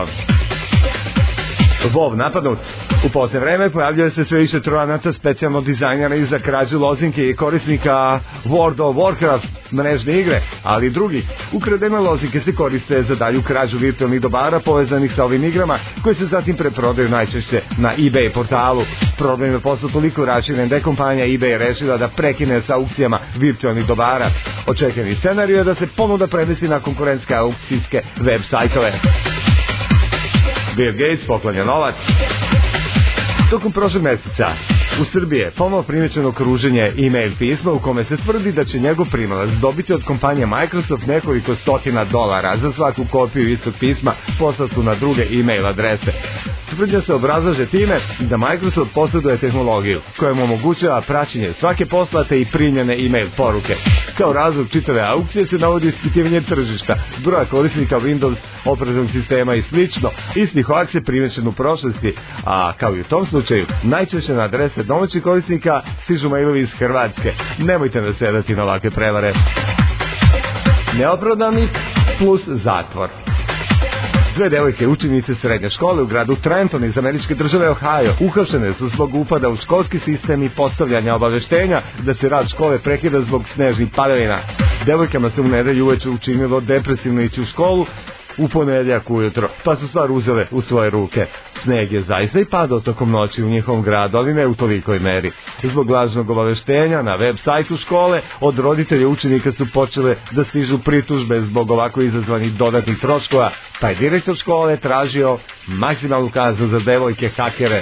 WoW napadnut. U posljednje vreme pojavljaju se sve više trojanaca specijalno dizajnjera za krađu lozinke i korisnika World of Warcraft mrežne igre, ali i drugih. Ukradene lozinke se koriste za dalju krađu virtualnih dobara povezanih sa ovim igrama, koje se zatim preprodaju najčešće na eBay portalu. Problem je postao toliko raširen da je kompanija eBay rešila da prekine sa aukcijama virtualnih dobara. Očekivani scenarij je da se ponuda premesti na konkurentske aukcijske web sajtove. Bill Gates poklanja novac. Tokom prošlog meseca u Srbiji je ponovo primećeno kruženje e-mail pisma u kome se tvrdi da će njegov primalac dobiti od kompanije Microsoft nekoliko stotina dolara za svaku kopiju istog pisma poslatu na druge e-mail adrese. Tvrdnja se obrazlaže time da Microsoft posjeduje tehnologiju koja mu omogućava praćenje svake poslate i primljene e-mail poruke. Kao razlog čitave aukcije se navodi ispitivanje tržišta, broja korisnika Windows operativnog sistema i slično. Isti hoax je primećen u prošlosti, a kao i u tom slučaju, najčešće na adrese domaćih korisnika stižu mailovi iz Hrvatske. Nemojte nasedati na ovakve prevare. Neopravdani plus zatvor. Dve devojke učenice srednje škole u gradu Trenton iz američke države Ohio uhapšene su zbog upada u školski sistem i postavljanja obaveštenja da se rad škole prekida zbog snežnih padavina. Devojkama se u nedelju uveče učinilo depresivno ići u školu u ponedeljak ujutro, pa su stvar uzele u svoje ruke. Sneg je zaista i padao tokom noći u njihovom gradu, ali ne u tolikoj meri. Zbog lažnog obaveštenja na web sajtu škole od roditelja učenika su počele da stižu pritužbe zbog ovako izazvanih dodatnih troškova, pa je direktor škole tražio maksimalnu kaznu za devojke hakere.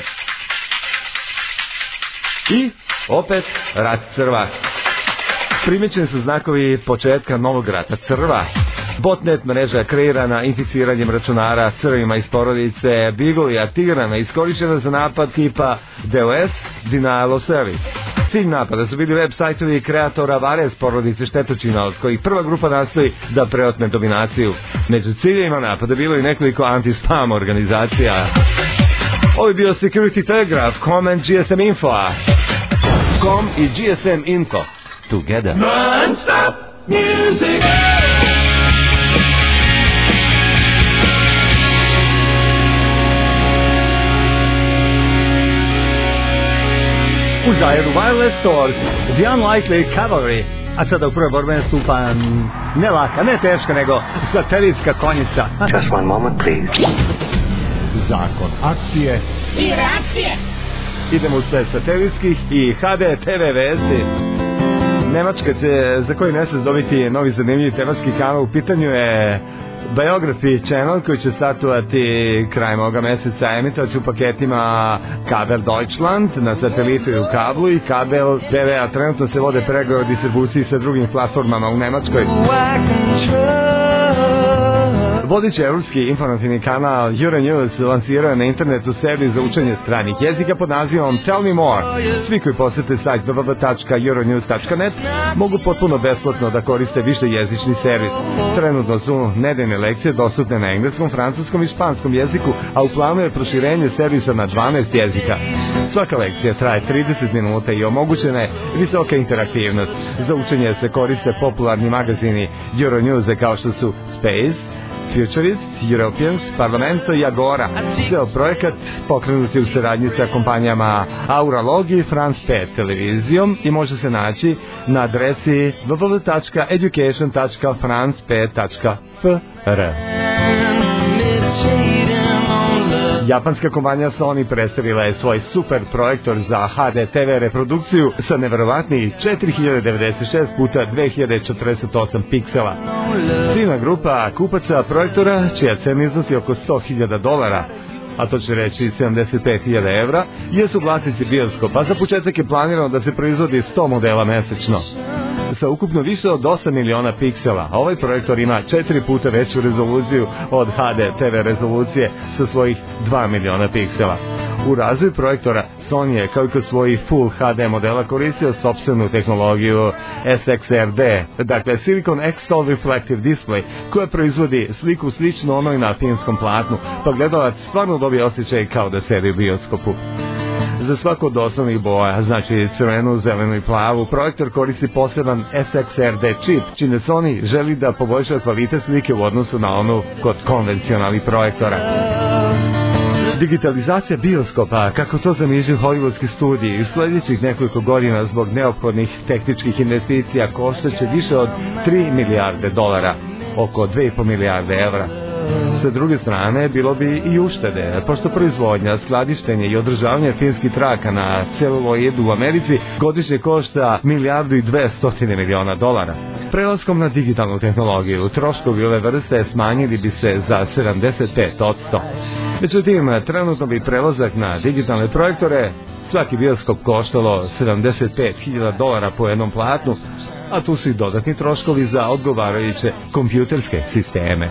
I opet rat crva. Primećeni su znakovi početka novog rata crva. Botnet mreža je kreirana inficiranjem računara crvima iz porodice Beagle i Tigrana, iskorištena za napad tipa DOS, Denial of Service. Cilj napada su bili web sajtovi kreatora Vares porodice štetočina, od kojih prva grupa nastoji da preotme dominaciju. Među ciljevima napada bilo i nekoliko anti-spam organizacija. Ovo je bio Security Telegraph, Common GSM Info. Com i GSM Info. Together. Non-stop music. U Zajeru Wireless Stores, The Unlikely Cavalry, a sada u prvoj borbene stupa ne laka, ne teška, nego satelitska konjica. Just one moment, please. Zakon akcije i reakcije. Idemo u sve satelitskih i HD TV vesti. Nemačka će za koji mjesec dobiti novi zanimljiv tematski kanal. U pitanju je Biography Channel koji će startovati krajem ovoga mjeseca. Emitovaće u paketima Kabel Deutschland na satelitu i u kablu i Kabel TV, a trenutno se vode pregovori o distribuciji sa drugim platformama u Nemačkoj. Vodeći evropski informativni kanal Euronews lansirao je na internetu seriju za učenje stranih jezika pod nazivom Tell Me More. Svi koji posete sajt www.euronews.net mogu potpuno besplatno da koriste višejezični servis. Trenutno su nedeljne lekcije dostupne na engleskom, francuskom i španskom jeziku, a u planu je proširenje servisa na 12 jezika. Svaka lekcija traje 30 minuta i omogućena je visoka interaktivnost. Za učenje se koriste popularni magazini Euronews kao što su Space, Futurist, Europeans, Parlamento i Agora. Ceo projekat pokrenut je u saradnji sa kompanijama Auralog i France 5 televizijom i može se naći na adresi www.education.france5.fr. Japanska kompanija Sony predstavila je svoj super projektor za HD TV reprodukciju sa neverovatnih 4096 puta 2048 piksela. Ciljna grupa kupaca projektora, čija cena iznosi oko $100.000, a to će reći 75.000 evra, jesu vlasnici bioskopa. Za početak je planirano da se proizvodi 100 modela mesečno. Sa ukupno više od 8 miliona piksela, ovaj projektor ima 4 puta veću rezoluciju od HD TV rezolucije sa svojih 2 miliona piksela. U razvoju projektora Sony je kao i kod svojih Full HD modela koristio sopstvenu tehnologiju SXRD, dakle Silicon X-Tall Reflective Display, koja proizvodi sliku sličnu onoj na filmskom platnu, pa gledalac stvarno dobije osjećaj kao da sedi u bioskopu. Za svako od osnovnih boja, znači crvenu, zelenu i plavu, projektor koristi poseban SXRD čip, čime Sony želi da poboljša kvalitet slike u odnosu na onu kod konvencionalnih projektora. Digitalizacija bioskopa, kako to zamišljaju hollywoodski studiji, u sljedećih nekoliko godina zbog neophodnih tehničkih investicija koštaće više od $3 milijarde, oko 2,5 milijarde evra. Sa druge strane, bilo bi i uštede, pošto proizvodnja, skladištenje i održavanje filmskih traka na celuloidu u Americi godišnje košta $1,2 milijardi. Prelaskom na digitalnu tehnologiju, troškovi ove vrste smanjili bi se za 75%. Međutim, trenutno bi prelazak na digitalne projektore svaki bioskop koštalo $75.000 po jednom platnu, a tu su i dodatni troškovi za odgovarajuće kompjuterske sisteme.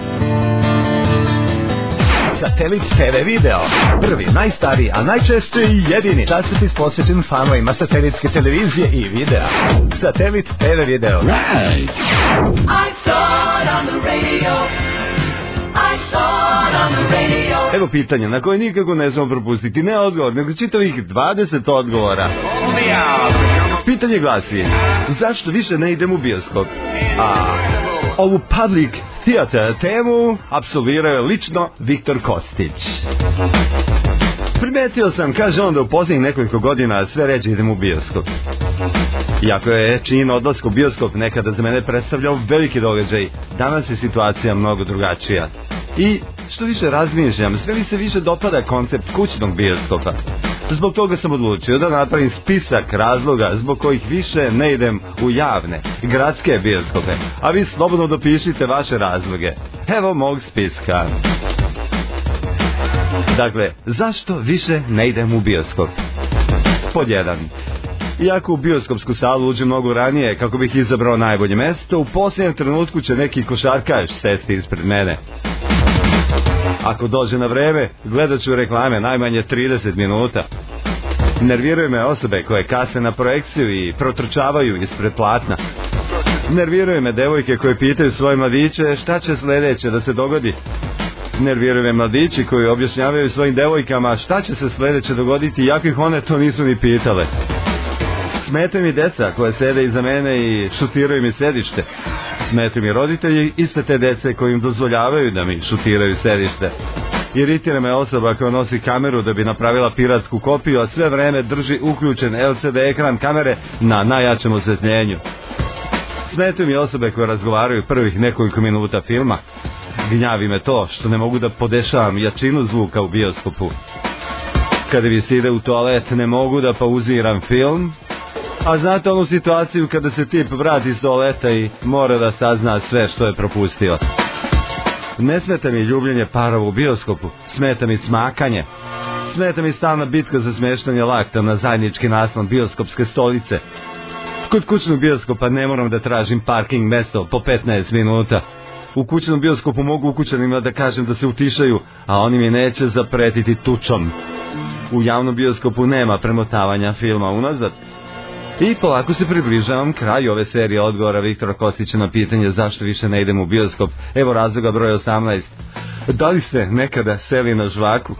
Satelit TV Video, prvi, najstariji, a najčešće i jedini časopis posvećen fanovima satelitske televizije i videa. Satelit TV Video. Right. I saw it on the radio. I saw it on the radio. Evo pitanja na koje nikako ne znamo propustiti, ne odgovor, nego čitavih 20 odgovora. Pitanje glasi, zašto više ne idem u bioskop? Ovu public theater temu apsolvirao je lično Viktor Kostić. Primetio sam, kaže on, da u posljednjih nekoliko godina sve ređe idem u bioskop. Iako je čin odlaska u bioskop nekada za mene predstavljao veliki događaj, danas je situacija mnogo drugačija. I što više razmišljam, sve mi se više dopada koncept kućnog bioskopa. Zbog toga sam odlučio da napravim spisak razloga zbog kojih više ne idem u javne, gradske bioskope. A vi slobodno dopišite vaše razloge. Evo mog spiska. Dakle, zašto više ne idem u bioskop? Pod 1. Iako u bioskopsku salu uđem mnogo ranije kako bih izabrao najbolje mesto, u posljednjem trenutku će neki košarkaš sesti ispred mene. Ako dođe na vreme, gledat ću reklame najmanje 30 minuta. Nerviraju me osobe koje kasne na projekciju i protrčavaju ispred platna. Nerviraju me devojke koje pitaju svoje mladiće šta će sljedeće da se dogodi. Nerviraju me mladići koji objašnjavaju svojim devojkama šta će se sljedeće dogoditi, iako ih one to nisu ni pitale. Smetaju mi deca koje sede iza mene i šutiraju mi sedište. Smetaju mi roditelji iste te dece koji im dozvoljavaju da mi šutiraju sedište. Iritira me osoba koja nosi kameru da bi napravila piratsku kopiju, a sve vreme drži uključen LCD ekran kamere na najjačem osvetljenju. Smetaju mi osobe koje razgovaraju prvih nekoliko minuta filma. Gnjavi me to što ne mogu da podešavam jačinu zvuka u bioskopu. Kada mi se ide u toalet, ne mogu da pauziram film. A znate onu situaciju kada se tip vrati iz toaleta i mora da sazna sve što je propustio. Ne smeta mi ljubljenje parova u bioskopu, smeta mi smakanje. Smeta mi stalna bitka za smeštanje lakta na zajednički naslon bioskopske stolice. Kod kućnog bioskopa ne moram da tražim parking mesto po 15 minuta. U kućnom bioskopu mogu ukućanima da kažem da se utišaju, a oni mi neće zapretiti tučom. U javnom bioskopu nema premotavanja filma unazad. I polako se približavam kraju ove serije odgovora Viktora Kostića na pitanje zašto više ne idem u bioskop. Evo razloga broj 18. Da li ste nekada seli na žvaku?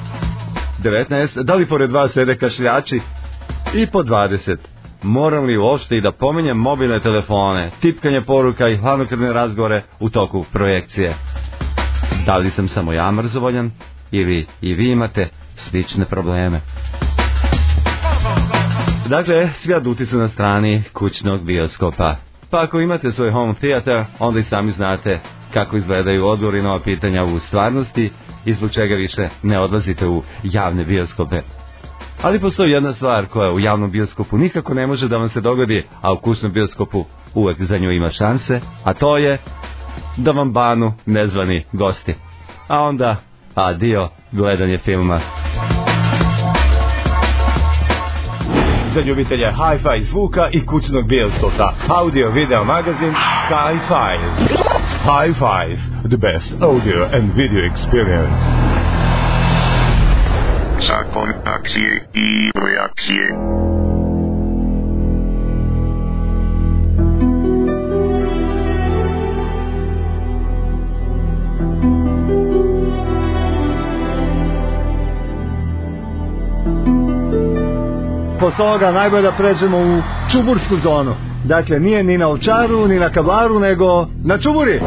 19. Da li pored vas sede kašljači? I po 20. Moram li uopšte i da pominjem mobilne telefone, tipkanje poruka i hladnokrvne razgovore u toku projekcije? Da li sam samo ja mrzovoljan ili i vi imate slične probleme? Dakle, svi aduti su na strani kućnog bioskopa. Pa ako imate svoj home theater, onda i sami znate kako izgledaju odgovori na ova pitanja u stvarnosti i zbog čega više ne odlazite u javne bioskope. Ali postoji jedna stvar koja u javnom bioskopu nikako ne može da vam se dogodi, a u kućnom bioskopu uvek za nju ima šanse, a to je da vam banu nezvani gosti. A onda adio gledanje filma. Za ljubitelje hi-fi zvuka i kućnog bioskopa, audio video magazin Hi-Fi. Hi-Fi's, the best audio and video experience. Zakon akcije i reakcije. Posle ovoga najbolje da pređemo u čubursku zonu. Dakle, nije ni na Ovčaru, ni na Kablaru, nego na Čuburi.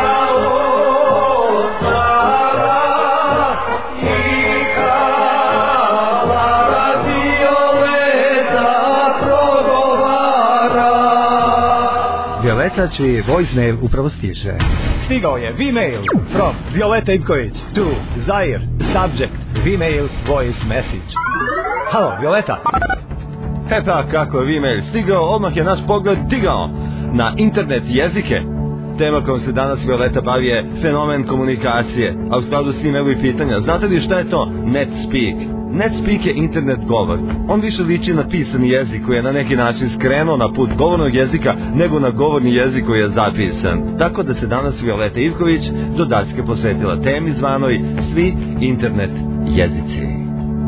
Violeta, čiji voicemail upravo stiže. Stigao je V-mail from Violeta Ivković to Zaire, subject, V-mail, voice message. Halo, Violeta. Pa kako je V-mail stigao, odmah je naš pogled digao na internet jezike. Tema kojom se danas Violeta bavi je fenomen komunikacije, a u skladu s njim evo i pitanja. Znate li šta je to NetSpeak? NetSpeak je internet govor. On više liči na pisani jezik koji je na neki način skrenuo na put govornog jezika nego na govorni jezik koji je zapisan. Tako da se danas Violeta Ivković do dačke posvetila temi zvanoj Svi internet jezici.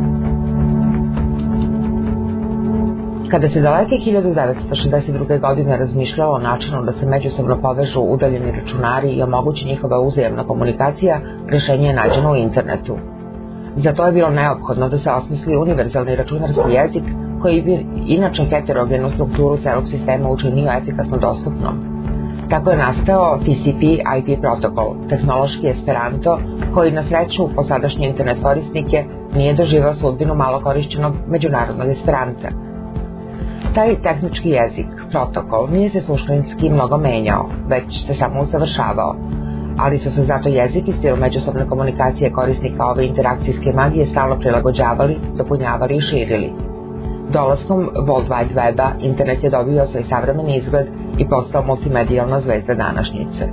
Kada se daleke 1962. godine razmišljalo o načinu da se međusobno povežu udaljeni računari i omogući njihova uzajamna komunikacija, rješenje je nađeno u internetu. Za to je bilo neophodno da se osmisli univerzalni računarski jezik koji bi inače heterogenu strukturu celog sistema učinio efikasno dostupnom. Tako je nastao TCP/IP protokol, tehnološki esperanto koji na sreću po sadašnje internet korisnike nije doživao sudbinu malo korišćenog međunarodnog esperanta. Taj tehnički jezik, protokol, nije se suštinski mnogo menjao, već se samo usavršavao, ali su se zato jezik i stil međusobne komunikacije korisnika ove interakcijske magije stalno prilagođavali, dopunjavali i širili. Dolaskom World Wide Weba internet je dobio svoj savremeni izgled i postao multimedijalna zvezda današnjice.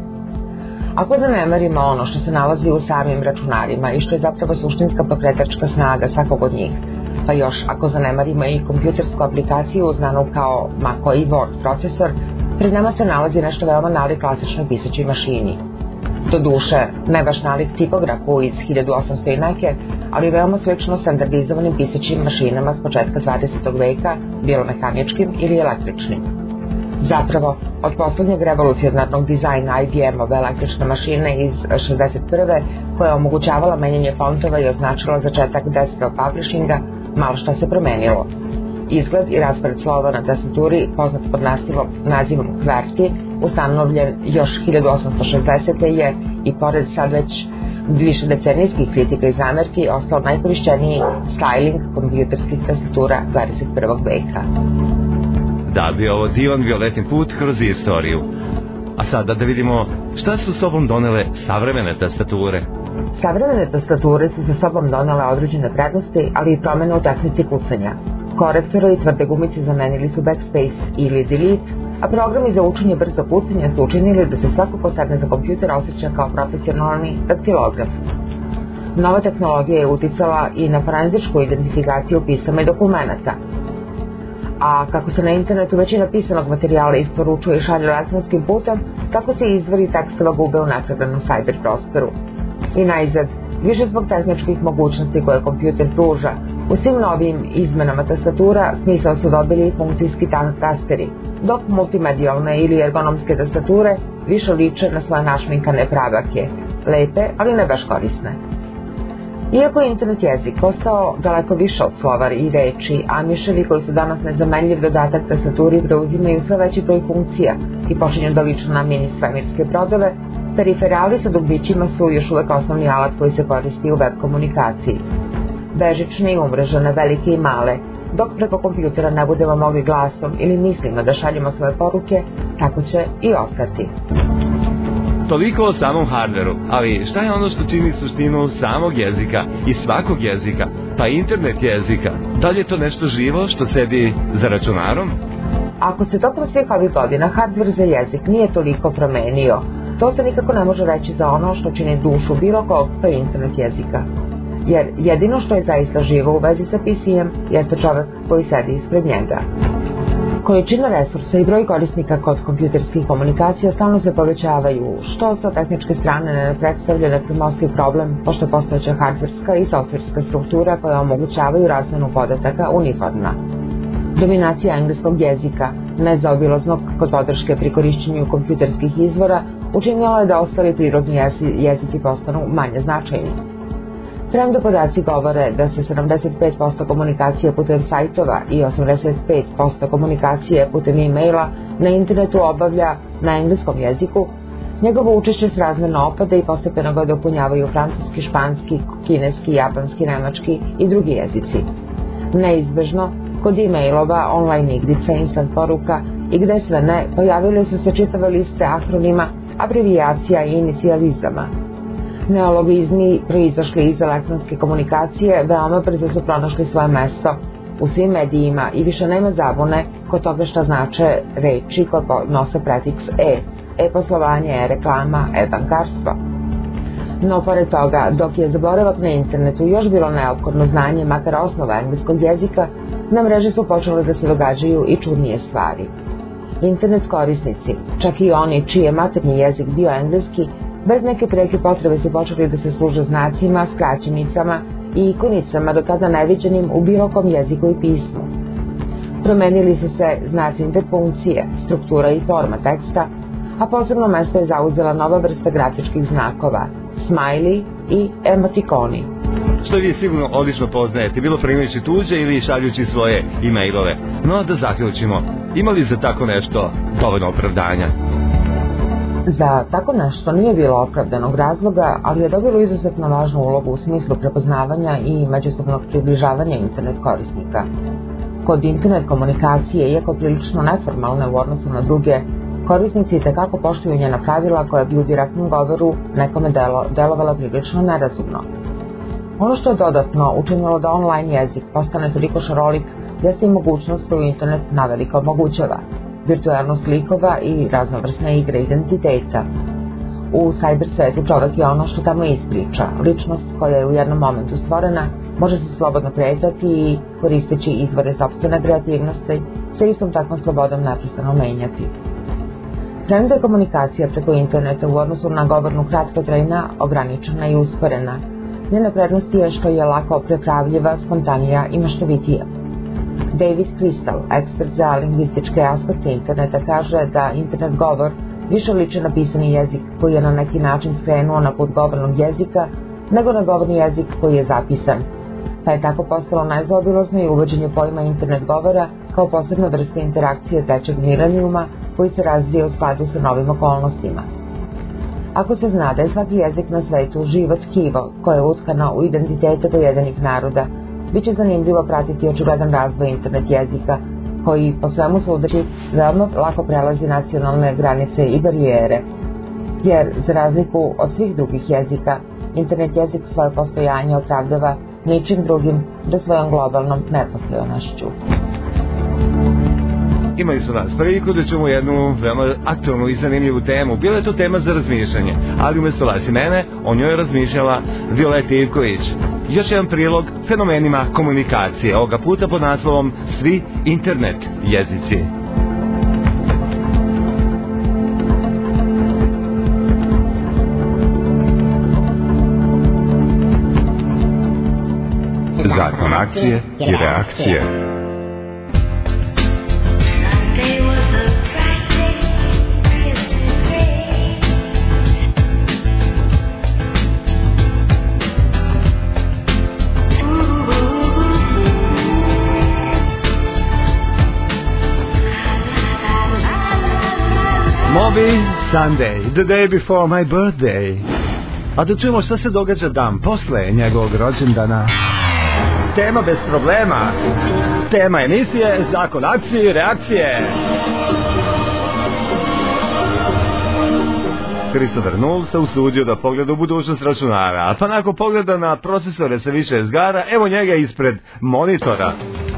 Ako zanemarimo ono što se nalazi u samim računarima i što je zapravo suštinska pokretačka snaga svakog od njih, pa još ako zanemarimo i kompjutersku aplikaciju znanu kao Mac-OI Word procesor, pred nama se nalazi nešto veoma nalik klasičnoj pisaćoj mašini. Doduše, ne baš nalik tipografu iz 1800 i neke, ali veoma slično standardizovanim pisaćim mašinama s početka 20. veka, bilo mehaničkim ili električnim. Zapravo, od poslednjeg revolucionarnog dizajna IBM-ove električne mašine iz 61. koja je omogućavala menjanje fontova i označila začetak desktop publishinga, malo šta se promenilo. Izgled i raspored slova na tastaturi, poznat pod nazivom QWERTY, ustanovljen još 1860. je i pored sad već više decenijskih kritika i zamerki ostao najkorišćeniji styling kompjuterskih tastatura 21. veka. Da, bio ovo divan Violetin put kroz istoriju. A sada da vidimo šta su sobom donele savremene tastature. Savremene tastature su sa sobom donele određene prednosti, ali i promene u tehnici kucanja. Korektore i tvrde gumice zamenili su backspace ili delete, a programi za učenje brzo kucanja su učinili da se svako ko sedne za kompjuter osjeća kao profesionalni daktilograf. Nova tehnologija je uticala i na forenzičku identifikaciju pisama i dokumenata. A kako se na internetu većina pisanog materijala isporučuje i šalje elektronskim putem, tako se izvori tekstova gube u neprebranom cyber prostoru. I najzad, više zbog tehničkih mogućnosti koje kompjuter pruža, u svim novim izmenama tastatura smisao su dobili i funkcijski tasteri, dok multimedijalne ili ergonomske tastature više liče na svoje našminkane pravake, lepe, ali ne baš korisne. Iako je internet jezik postao daleko više od slova i reči, a miševi koji su danas nezamenljiv dodatak tastaturi preuzimaju sve veći broj funkcija i počinju da liče na mini svemirske brodove, periferali sa dugmićima su još uvek osnovni alat koji se koristi u web komunikaciji. Bežične i umrežene, velike i male, dok preko kompjutera ne budemo mogli glasom ili mislima da šaljemo svoje poruke, tako će i ostati. Toliko o samom hardveru, ali šta je ono što čini suštinu samog jezika i svakog jezika, pa internet jezika? Da li je to nešto živo što sedi za računarom? Ako se tokom svih ovih godina hardver za jezik nije toliko promenio, to se nikako ne može reći za ono što čini dušu bilo kog, pa internet jezika. Jer jedino što je zaista živo u vezi sa PC-em jeste čovek koji sedi ispred njega. Količina resursa i broj korisnika kod kompjuterskih komunikacija stalno se povećavaju, što sa tehničke strane ne predstavlja nepremostiv problem, pošto postojeća hardverska i softverska struktura koja omogućavaju razmenu podataka uniformna. Dominacija engleskog jezika, nezaobilaznog kod podrške pri korišćenju kompjuterskih izvora, učinila je da ostali prirodni jezici postanu manje značajni. Trenutno podaci govore da se 75% komunikacije putem sajtova i 85% komunikacije putem e-maila na internetu obavlja na engleskom jeziku. Njegovo učešće srazmerno opada i postepeno ga dopunjavaju francuski, španski, kineski, japanski, nemački i drugi jezici. Neizbežno, kod e-mailova, online igrica, instant poruka i gde sve ne, pojavile su se čitave liste akronima, abrevijacija i inicijalizama. Neologizmi proizašli iz elektronske komunikacije veoma brzo su pronašli svoje mesto u svim medijima i više nema zabune kod toga šta znače reči koje nose prefiks e-poslovanje, e-reklama, e-bankarstvo. No, pored toga, dok je za boravak na internetu još bilo neophodno znanje makar osnova engleskog jezika, na mreži su počele da se događaju i čudnije stvari. Internet korisnici, čak i oni čiji je maternji jezik bio engleski, bez neke preke potrebe su počeli da se služe znacima, skraćenicama i ikonicama do tada neviđenim u bilo kom jeziku i pismu. Promenili su se znaci interpunkcije, struktura i forma teksta, a posebno mesto je zauzela nova vrsta grafičkih znakova, smiley i emotikoni. Što vi sigurno odlično poznajete, bilo primajući tuđe ili šaljući svoje e-mailove. No, da zaključimo, ima li za tako nešto dovoljno opravdanja? Za tako nešto nije bilo opravdanog razloga, ali je dobilo izuzetno važnu ulogu u smislu prepoznavanja i međusobnog približavanja internet korisnika. Kod internet komunikacije, iako prilično neformalne u odnosu na druge, korisnici itekako poštuju njena pravila koja bi u direktnom govoru nekome delovala prilično nerazumno. Ono što je dodatno učinilo da online jezik postane toliko šarolik jeste i mogućnost koju internet naveliko omogućava, virtualnost likova i raznovrsne igre identiteta. U cyber svetu čovek je ono što tamo ispriča, ličnost koja je u jednom momentu stvorena može se slobodno kretati i koristeći izvore sopstvene kreativnosti se istom takvom slobodom neprestano menjati. Trenutna je komunikacija preko interneta u odnosu na govornu kratkotrajna, ograničena i usporena. Njena prednost je što je lako prepravljiva, spontanija i maštovitija. David Crystal, ekspert za lingvističke aspekte interneta, kaže da internet govor više liči na pisani jezik koji je na neki način skrenuo na put govornog jezika nego na govorni jezik koji je zapisan, pa je tako postalo najzaobilazno i uvođenje pojma internet govora kao posebna vrsta interakcije trećeg milenijuma koji se razvija u skladu sa novim okolnostima. Ako se zna da je svaki jezik na svetu živo tkivo koje je utkano u identitete pojedinih naroda, biće zanimljivo pratiti očigledan razvoj internet jezika, koji po svemu sudeći veoma lako prelazi nacionalne granice i barijere. Jer, za razliku od svih drugih jezika, internet jezik svoje postojanje opravdava ničim drugim do svojom globalnom nepostojanošću. Imali su nas priliku da ćemo jednu veoma aktualnu i zanimljivu temu. Bila je to tema za razmišljanje, ali umjesto vas i mene, o njoj je razmišljala Violeta Ivković. Još jedan prilog fenomenima komunikacije, ovoga puta pod naslovom Svi internet jezici. Zakon akcije i reakcije. Moby Sunday, the day before my birthday. A da čujemo šta se događa dan posle njegovog rođendana. Tema bez problema. Tema emisije Zakon akcije i reakcije. Christopher Null se usudio da pogleda u budućnost računara, pa nakon pogleda na procesore sa više zgara, evo njega ispred monitora.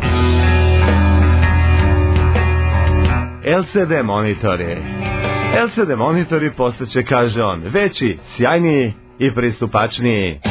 LCD monitori. LCD monitori postaće, kaže on, veći, sjajniji i pristupačniji.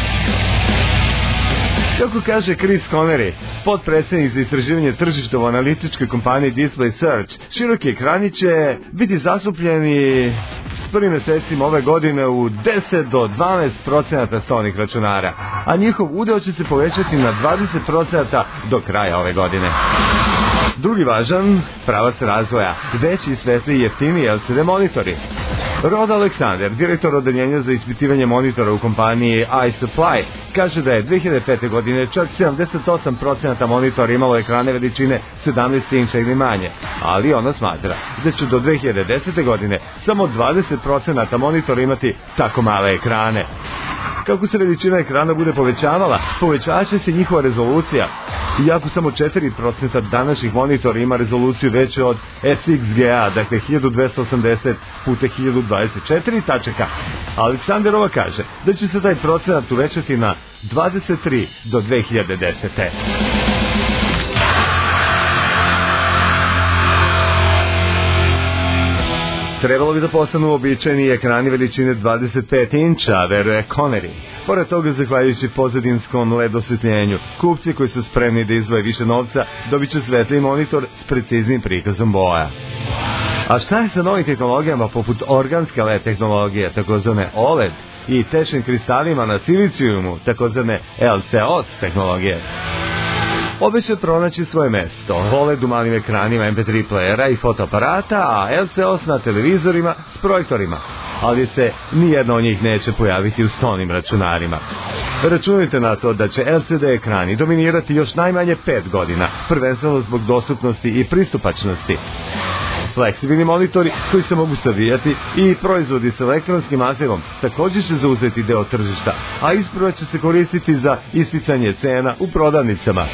Kako kaže Chris Connery, potpredsjednik za istraživanje tržišta u analitičkoj kompaniji Display Search, široki ekrani će biti zastupljeni s prvim mjesecima ove godine u 10 do 12% stolnih računara, a njihov udeo će se povećati na 20% do kraja ove godine. Drugi važan pravac razvoja, veći i svetliji i jeftiniji LCD monitori. Rod Alexander, direktor odeljenja za ispitivanje monitora u kompaniji iSupply, kaže da je 2005. godine čak 78% monitora imalo ekrane veličine 17 inča ili manje, ali ona smatra da će do 2010. godine samo 20% monitora imati tako male ekrane. Kako se veličina ekrana bude povećavala, povećavat će se njihova rezolucija. Iako samo 4% današnjih monitora ima rezoluciju veću od SXGA, dakle 1280 puta 1024 tačaka, Aleksanderova kaže da će se taj procenat uvećati na 23 do 2010. Trebalo bi da postanu uobičajeni ekrani veličine 25 inča, veruje Connery. Pored toga, zahvaljujući pozadinskom LED osvetljenju, kupci koji su spremni da izdvoje više novca dobit će svetliji monitor s preciznim prikazom boja. A šta je sa novim tehnologijama poput organske LED tehnologije, takozvane OLED, i tečnim kristalima na silicijumu, takozvane LCOS tehnologije? Obe će pronaći svoje mesto, OLED u malim ekranima MP3 playera i fotoaparata, a LCOS na televizorima s projektorima. Ali se nijedno od njih neće pojaviti u stolnim računarima. Računajte na to da će LCD ekrani dominirati još najmanje 5 godina, prvenstveno zbog dostupnosti i pristupačnosti. Fleksibilni monitori koji se mogu savijati i proizvodi s elektronskim mazivom također će zauzeti deo tržišta, a isprva će se koristiti za isticanje cena u prodavnicama.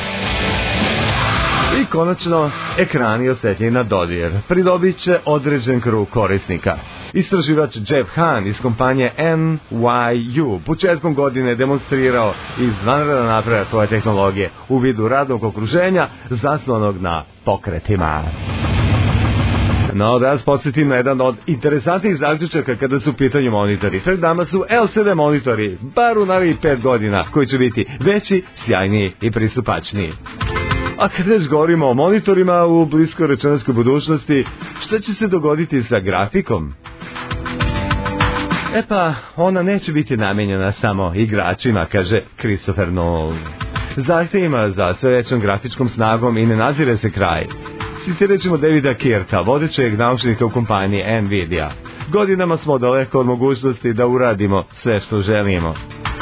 I konačno, ekrani osjetljeni na dodir pridobit će određen krug korisnika. Istraživač Jeff Hahn iz kompanije NYU početkom godine demonstrirao izvanredan napredak ove tehnologije u vidu radnog okruženja zasnovanog na pokretima. No, da vas podsjetim na jedan od interesantnih zaključaka kada su u pitanju monitori. Pred nama su LCD monitori, bar u novih 5 godina, koji će biti veći, sjajniji i pristupačniji. A kada već govorimo o monitorima u bliskoj računarskoj budućnosti, šta će se dogoditi sa grafikom? E pa, ona neće biti namijenjena samo igračima, kaže Christopher Null. Zahtjevima za sve većom grafičkom snagom i ne nazire se kraj. Citirat ćemo Davida Kirta, vodećeg naučnika u kompaniji Nvidia. Godinama smo daleko od mogućnosti da uradimo sve što želimo.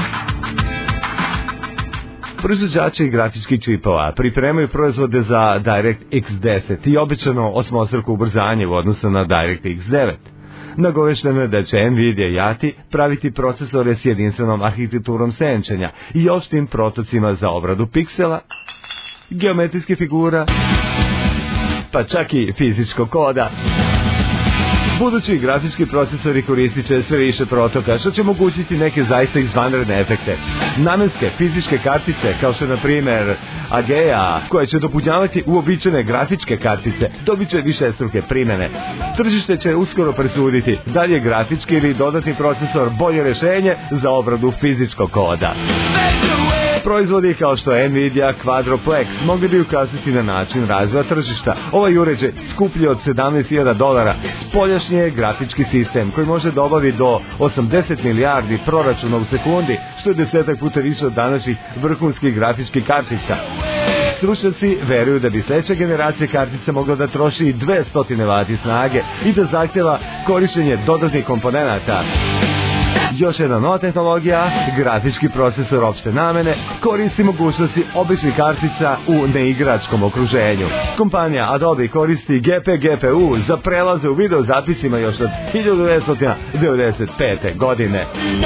Proizvođači grafičkih čipova pripremaju proizvode za DirectX 10 i običano osmostruko ubrzanje u odnosu na DirectX 9. Nagovešteno je da će Nvidia i ATI praviti procesore s jedinstvenom arhitekturom senčenja i opštim protocima za obradu piksela, geometrijske figura, pa čak i fizičkog koda. Budući grafički procesori koristit će sve više protoka, što će omogućiti neke zaista izvanredne efekte. Namenske fizičke kartice, kao što je na primjer AGEA, koje će dopunjavati uobičajene grafičke kartice, dobit će višestruke primjene. Tržište će uskoro presuditi da li je grafički ili dodatni procesor bolje rješenje za obradu fizičkog koda. Proizvodi kao što je Nvidia Quadroplex mogli bi ukazati na način razvoja tržišta. Ovaj uređaj skuplji od $17,000 spoljašnji je grafički sistem koji može da obavi do 80 milijardi proračuna u sekundi, što je 10 puta više od današnjih vrhunskih grafičkih kartica. Stručnjaci veruju da bi sljedeća generacija kartica mogla da troši i 200 W snage i da zahtjeva korištenje dodatnih komponenata. Još jedna nova tehnologija, grafički procesor opšte namene, koristi mogućnosti običnih kartica u neigračkom okruženju. Kompanija Adobe koristi GPGPU za prelaze u videozapisima još od 1995. godine.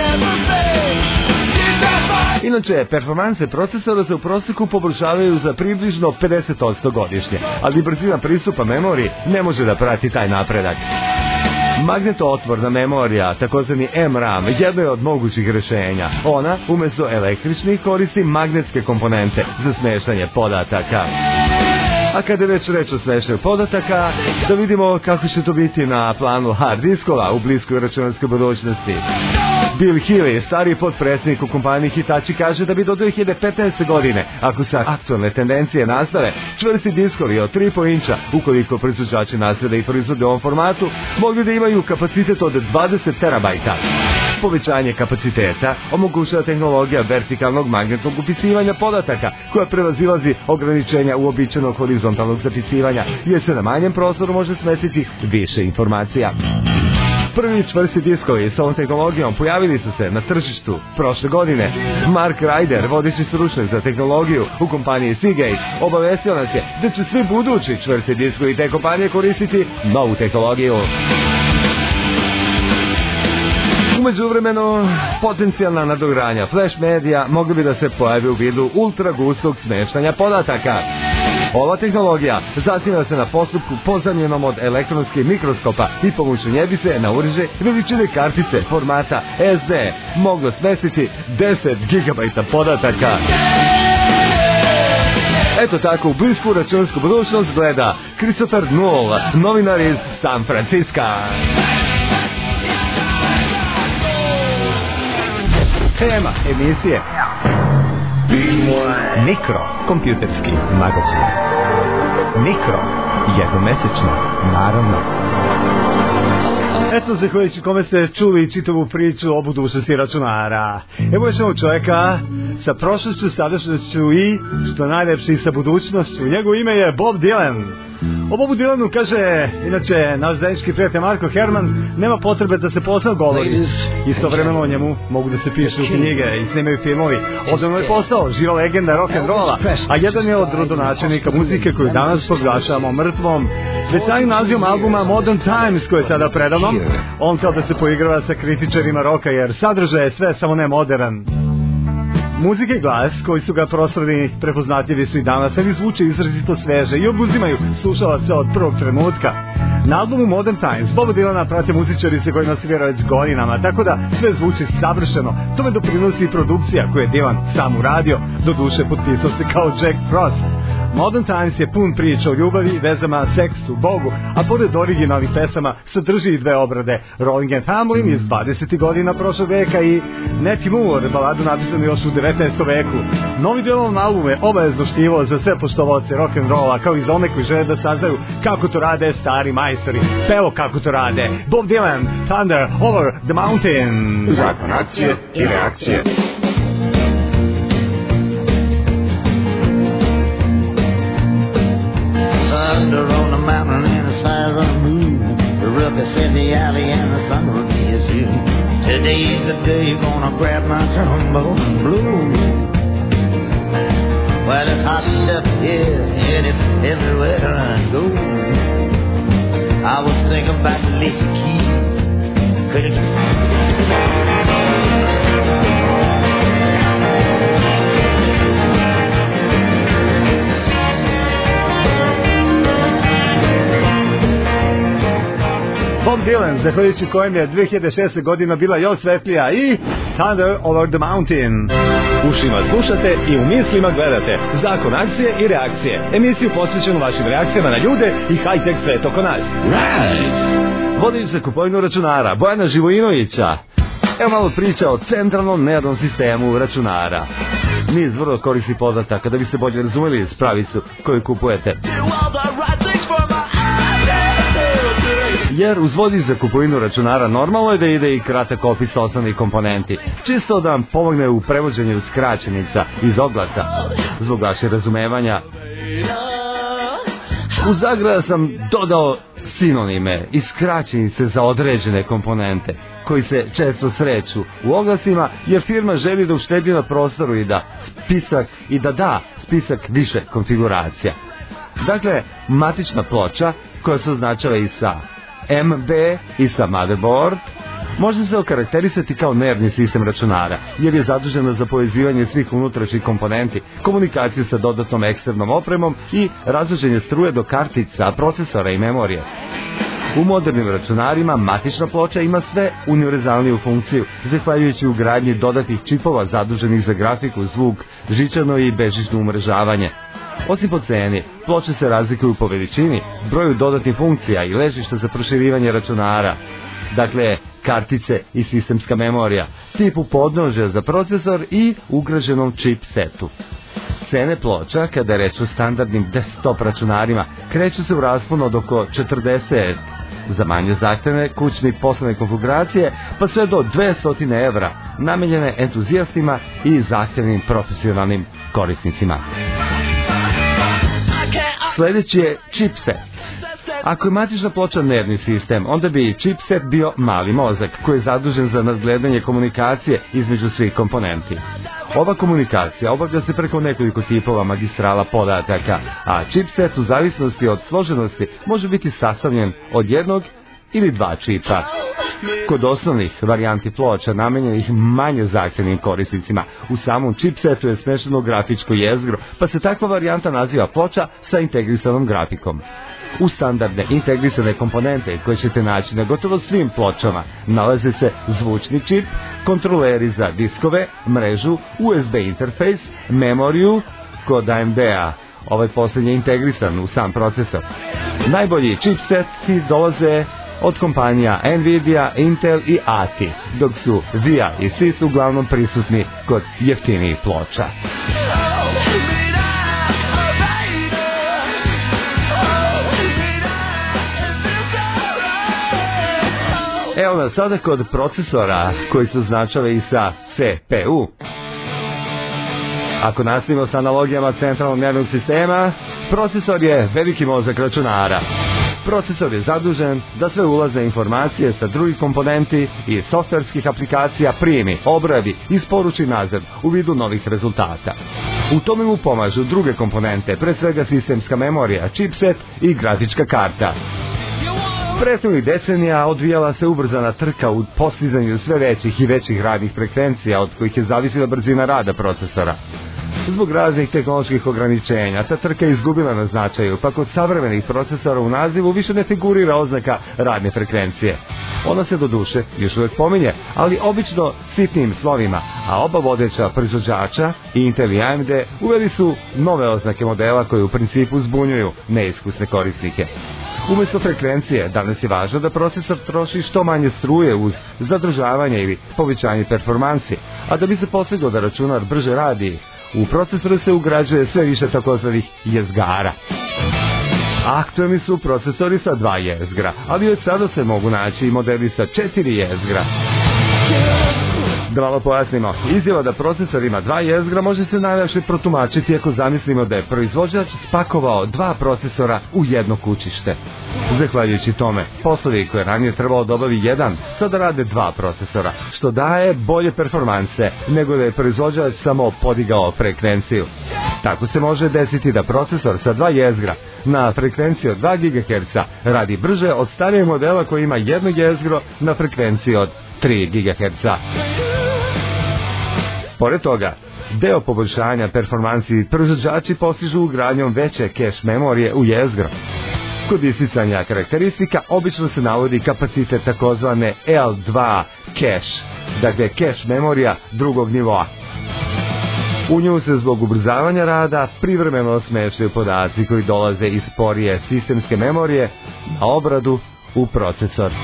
Inače, performanse procesora se u prosjeku poboljšavaju za približno 50% godišnje, ali brzina pristupa memoriji ne može da prati taj napredak. Magnetootvorna memorija, takozvani MRAM, jedno je od mogućih rešenja. Ona, umjesto električnih, koristi magnetske komponente za smeštanje podataka. A kada je već reč o smeštanju podataka, da vidimo kako će to biti na planu hard diskova u bliskoj računarskoj budućnosti. Bill Healy, stari potpredsjednik u kompaniji Hitachi, kaže da bi do 2015. godine, ako se aktualne tendencije nastave, čvrsti diskovi od 3,5 inča, ukoliko proizvođači naslede i proizvode u ovom formatu, mogli da imaju kapacitet od 20 terabajta. Povećanje kapaciteta omogućava tehnologija vertikalnog magnetnog upisivanja podataka, koja prevazilazi ograničenja uobičajenog horizontalnog zapisivanja, jer se na manjem prostoru može smestiti više informacija. Prvi čvrsti diskovi s ovom tehnologijom pojavili su se na tržištu prošle godine. Mark Ryder, vodeći stručnjak za tehnologiju u kompaniji Seagate, obavestio nas je da će svi budući čvrsti diskovi te kompanije koristiti novu tehnologiju. Umeđuvremenu, potencijalna nadogradnja flash medija mogla bi da se pojavi u vidu ultra gustog smeštanja podataka. Ova tehnologija zasniva se na postupku pozamljenom od elektronskih mikroskopa i pomoću nje bi se na uređaj veličine kartice formata SD moglo smestiti 10 GB podataka. Eto tako, u blisku računarsku budućnost gleda Christopher Null, novinar iz San Francisca. Tema emisije Mikro, kompjuterski magazin. Mikro, jednomesečno, naravno. Eto, zahvaljujući kome ste čuli čitavu priču o budućnosti računara. Evo još ovog čovjeka sa prošlošću, sadašnjošću i, što najlepši, sa budućnošću. Njegovo ime je Bob Dylan. O Bobu Dylanu kaže, inače, naš zajednički prijatelj Marko Herman, nema potrebe da se posao govori. Istovremeno o njemu mogu da se pišu knjige i snimaju filmovi. Odavno je postao živa legenda rock'n'rolla, a jedan je od rodonačelnika muzike koju danas proglašavamo mrtvom. Već samim nazivom albuma Modern Times, koji je sada predavnom, on kao da se poigrava sa kritičarima roka, jer sadržaj je sve samo ne modern. Muzika i glas koji su ga proslavili prepoznatljivi su i danas, ali zvuče izrazito sveže i obuzimaju slušalaca od prvog trenutka. Na albumu Modern Times Boba Dylana prate muzičari sa kojima se vjera već godinama, tako da sve zvuči savršeno. Tome doprinosi i produkcija koju je Dylan sam uradio, doduše potpisao se kao Jack Frost. Modern Times je pun priča o ljubavi, vezama, seksu, Bogu, a pored originalnih pesama sadrži i dve obrade, Rolling and Hamlin iz 20. godina prošlog veka i Nettie Moore, baladu napisanu još u 19. veku. Novi Dylanov album je obavezno štivo za sve poštovaoce rock'n'rolla, kao i za one koji žele da saznaju kako to rade stari majstori. Pevo kako to rade. Bob Dylan, Thunder Over the Mountain. Zakon akcije i reakcije. Thunder on the mountain and as far as the moon. The ruckus in the alley and the thunder will be as soon. Today's the day gonna grab my trombone and blow. Well, it's hot up here and it's everywhere I go. I was thinking about Alicia Keys. Could it... Bob Dylan, zahvaljujući kojem je 2006. godina bila još svetlija, i Thunder Over the Mountain. Ušima slušate i u mislima gledate Zakon akcije i reakcije, emisiju posvećenu vašim reakcijama na ljude i high-tech svet oko nas. Vodič za kupovinu računara Bojana Živojinovića. Evo malo priča o centralnom nervnom sistemu računara. Niz vrlo korisnih podataka da biste bolje razumeli spravicu koju kupujete. Jer uz vodič za kupovinu računara normalno je da ide i kratak opis osnovnih komponenti, čisto da vam pomogne u prevođenju skraćenica iz oglasa. Zbog vaše razumevanja, u zagrada sam dodao sinonime i skraćenice za određene komponente koji se često sreću u oglasima, jer firma želi da uštedi na prostoru i da da spisak više konfiguracija. Dakle, matična ploča koja se označava i sa MB i sa motherboard može se okarakterisati kao nervni sistem računara, jer je zadužena za povezivanje svih unutrašnjih komponenti, komunikaciju sa dodatnom eksternom opremom i razvođenje struje do kartica, procesora i memorije. U modernim računarima matična ploča ima sve univerzalniju funkciju, zahvaljujući ugradnji dodatnih čipova zaduženih za grafiku, zvuk, žičano i bežično umrežavanje. Osim po ceni, ploče se razlikuju po veličini, broju dodatnih funkcija i ležišta za proširivanje računara. Dakle, kartice i sistemska memorija, tipu podnožja za procesor i ugrađenom chipsetu. Cene ploča, kada je reč o standardnim desktop računarima, kreću se u rasponu od oko 40 za manje zahtevne kućne i poslovne konfiguracije, pa sve do 200 evra, namenjene entuzijastima i zahtevnim profesionalnim korisnicima. Sljedeći je chipset. Ako je matična ploča nervni sistem, onda bi chipset bio mali mozak koji je zadužen za nadgledanje komunikacije između svih komponenti. Ova komunikacija obavlja se preko nekoliko tipova magistrala podataka, a chipset u zavisnosti od složenosti može biti sastavljen od jednog ili dva čipa. Kod osnovnih varijanti ploča namenjenih manje zahtjevnim korisnicima, u samom chipsetu je smješteno grafičko jezgro, pa se takva varijanta naziva ploča sa integrisanom grafikom. U standardne integrisane komponente koje ćete naći na gotovo svim pločama nalaze se zvučni čip, kontroleri za diskove, mrežu, USB interfejs, memoriju, kod AMD-a. Ovaj posljednji je integrisan u sam procesor. Najbolji chipseti dolaze od kompanija Nvidia, Intel i ATI, dok su VIA i SIS uglavnom prisutni kod jeftinijih ploča. Evo nas sada kod procesora koji se označava i sa CPU. Ako nastavimo s analogijama centralnog nervnog sistema, procesor je veliki mozak računara. Procesor je zadužen da sve ulazne informacije sa drugih komponenti i softverskih aplikacija primi, obradi i isporuči nazad u vidu novih rezultata. U tome mu pomažu druge komponente, pre svega sistemska memorija, chipset i grafička karta. Prethodnih decenija odvijala se ubrzana trka u postizanju sve većih i većih radnih frekvencija od kojih je zavisila brzina rada procesora. Zbog raznih tehnoloških ograničenja, ta trka je izgubila na značaju, pa kod savremenih procesora u nazivu više ne figurira oznaka radne frekvencije. Ona se doduše još uvijek pominje, ali obično sitnim slovima, a oba vodeća proizvođača, Intel i AMD, uveli su nove oznake modela koje u principu zbunjuju neiskusne korisnike. Umjesto frekvencije, danas je važno da procesor troši što manje struje uz zadržavanje ili povećanje performansi, a da bi se postiglo da računar brže radi, u procesoru se ugrađuje sve više takozvanih jezgara. Aktualni su procesori sa 2 jezgra, ali već sada se mogu naći i modeli sa 4 jezgra. Da malo pojasnimo, izjava da procesor ima 2 jezgra može se najlakše protumačiti ako zamislimo da je proizvođač spakovao 2 procesora u jedno kućište. Zahvaljujući tome, poslovi koje ranije trebalo da obavi jedan, sada rade 2 procesora, što daje bolje performanse nego da je proizvođač samo podigao frekvenciju. Tako se može desiti da procesor sa 2 jezgra na frekvenciji od 2 GHz radi brže od starijeg modela koji ima jedno jezgro na frekvenciji od 3 GHz. Pored toga, deo poboljšanja performansi proizvođači postižu ugradnjom veće cache memorije u jezgro. Kod isticanja karakteristika obično se navodi kapacitet takozvane L2 cache, dakle cache memorija drugog nivoa. U nju se zbog ubrzavanja rada privremeno smještaju podaci koji dolaze iz sporije sistemske memorije na obradu u procesor.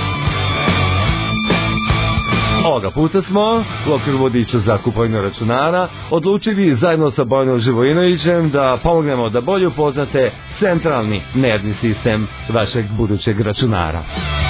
Ovoga puta smo, u okviru vodiča za kupovinu računara, odlučili zajedno sa Bojanom Živojinovićem da pomognemo da bolje upoznate centralni nervni sistem vašeg budućeg računara.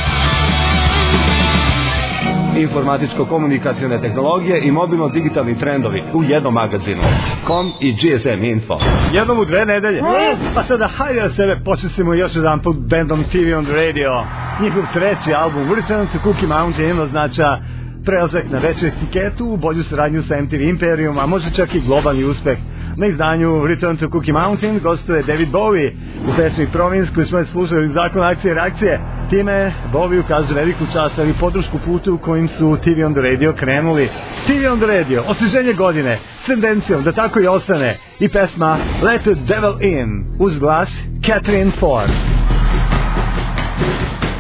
Informatičko-komunikacijone tehnologije i mobilno-digitalni trendovi u jednom magazinu. Com i GSM Info. Jednom u 2 nedelje. Pa sada hajde da sebe počestimo još jedan put bandom TV on the Radio. Njihov 3. album Return to Cookie Mountain označa prelazak na veću etiketu, u bolju saradnju sa MTV Imperium, a može čak i globalni uspeh. Na izdanju Return to Cookie Mountain gostuje David Bowie u pesmi Province koju smo slušali u Zakon akcije i reakcije. Time Bowie ukazuje veliku čast i podršku putu u kojim su TV on the Radio krenuli. TV on the Radio, osvježenje godine, s tendencijom da tako i ostane, i pesma Let the Devil In uz glas Catherine Ford.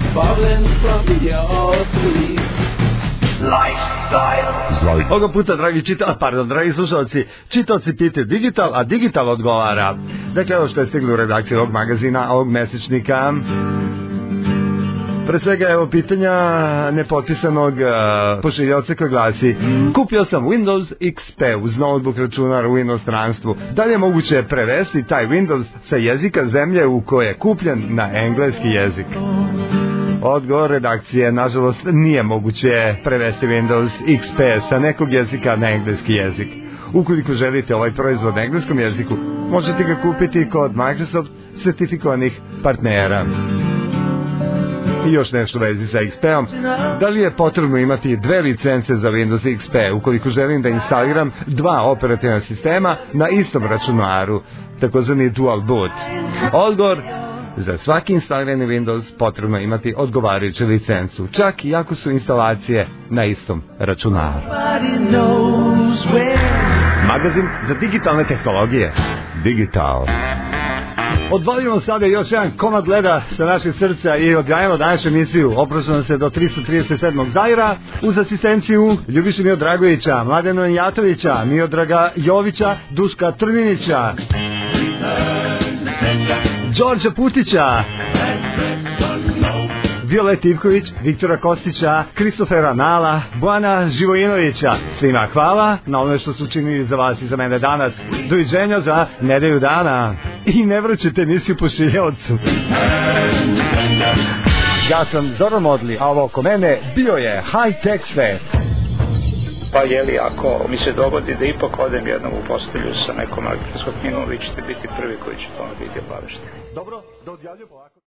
falling from your sleeve. Lifestyle. Ovoga puta, dragi slušalci, čitaoci pitaju digital, a digital odgovara. Dakle, evo što je stiglo u redakciju ovog magazina, ovog mesečnika. Pre svega, evo pitanja nepotpisanog pošiljaoca koji glasi: kupio sam Windows XP uz notebook računar u inostranstvu. Da li je moguće prevesti taj Windows sa jezika zemlje u koje je kupljen na engleski jezik? Odgovor redakcije: nažalost nije moguće prevesti Windows XP sa nekog jezika na engleski jezik. Ukoliko želite ovaj proizvod na engleskom jeziku, možete ga kupiti kod Microsoft sertifikovanih partnera. I još nešto u vezi sa XP-om. Da li je potrebno imati 2 licence za Windows XP ukoliko želim da instaliram 2 operativna sistema na istom računaru, takozvani dual boot? Odgovor: za svaki instalirani Windows potrebno imati odgovarajuću licencu, čak i ako su instalacije na istom računaru. Magazin za digitalne tehnologije. Digital. Odvalimo sada još jedan komad leda sa naših srca i odgajamo današnju emisiju. Oprošamo se do 337. Zaira uz asistenciju Ljubiše Miodragovića, Mladena Jatovića, Miodraga Jovića, Duška Trninića, Đorđa Putića, Violeta Ivković, Viktora Kostića, Kristofera Nala, Bojana Živojinovića. Svima hvala na ono što su učinili za vas i za mene danas. Doviđenja za nedelju dana. I ne vraćate emisiju pošiljaocu. Ja sam Zoran Modli, a ovo oko mene bio je High Tech Svet. Pa ako mi se dogodi da ipak odem jednom u postelju sa nekom elektronskom knjigom, vi ćete biti prvi koji će tome biti obavešteni. Dobro, da odjavljamo ovako.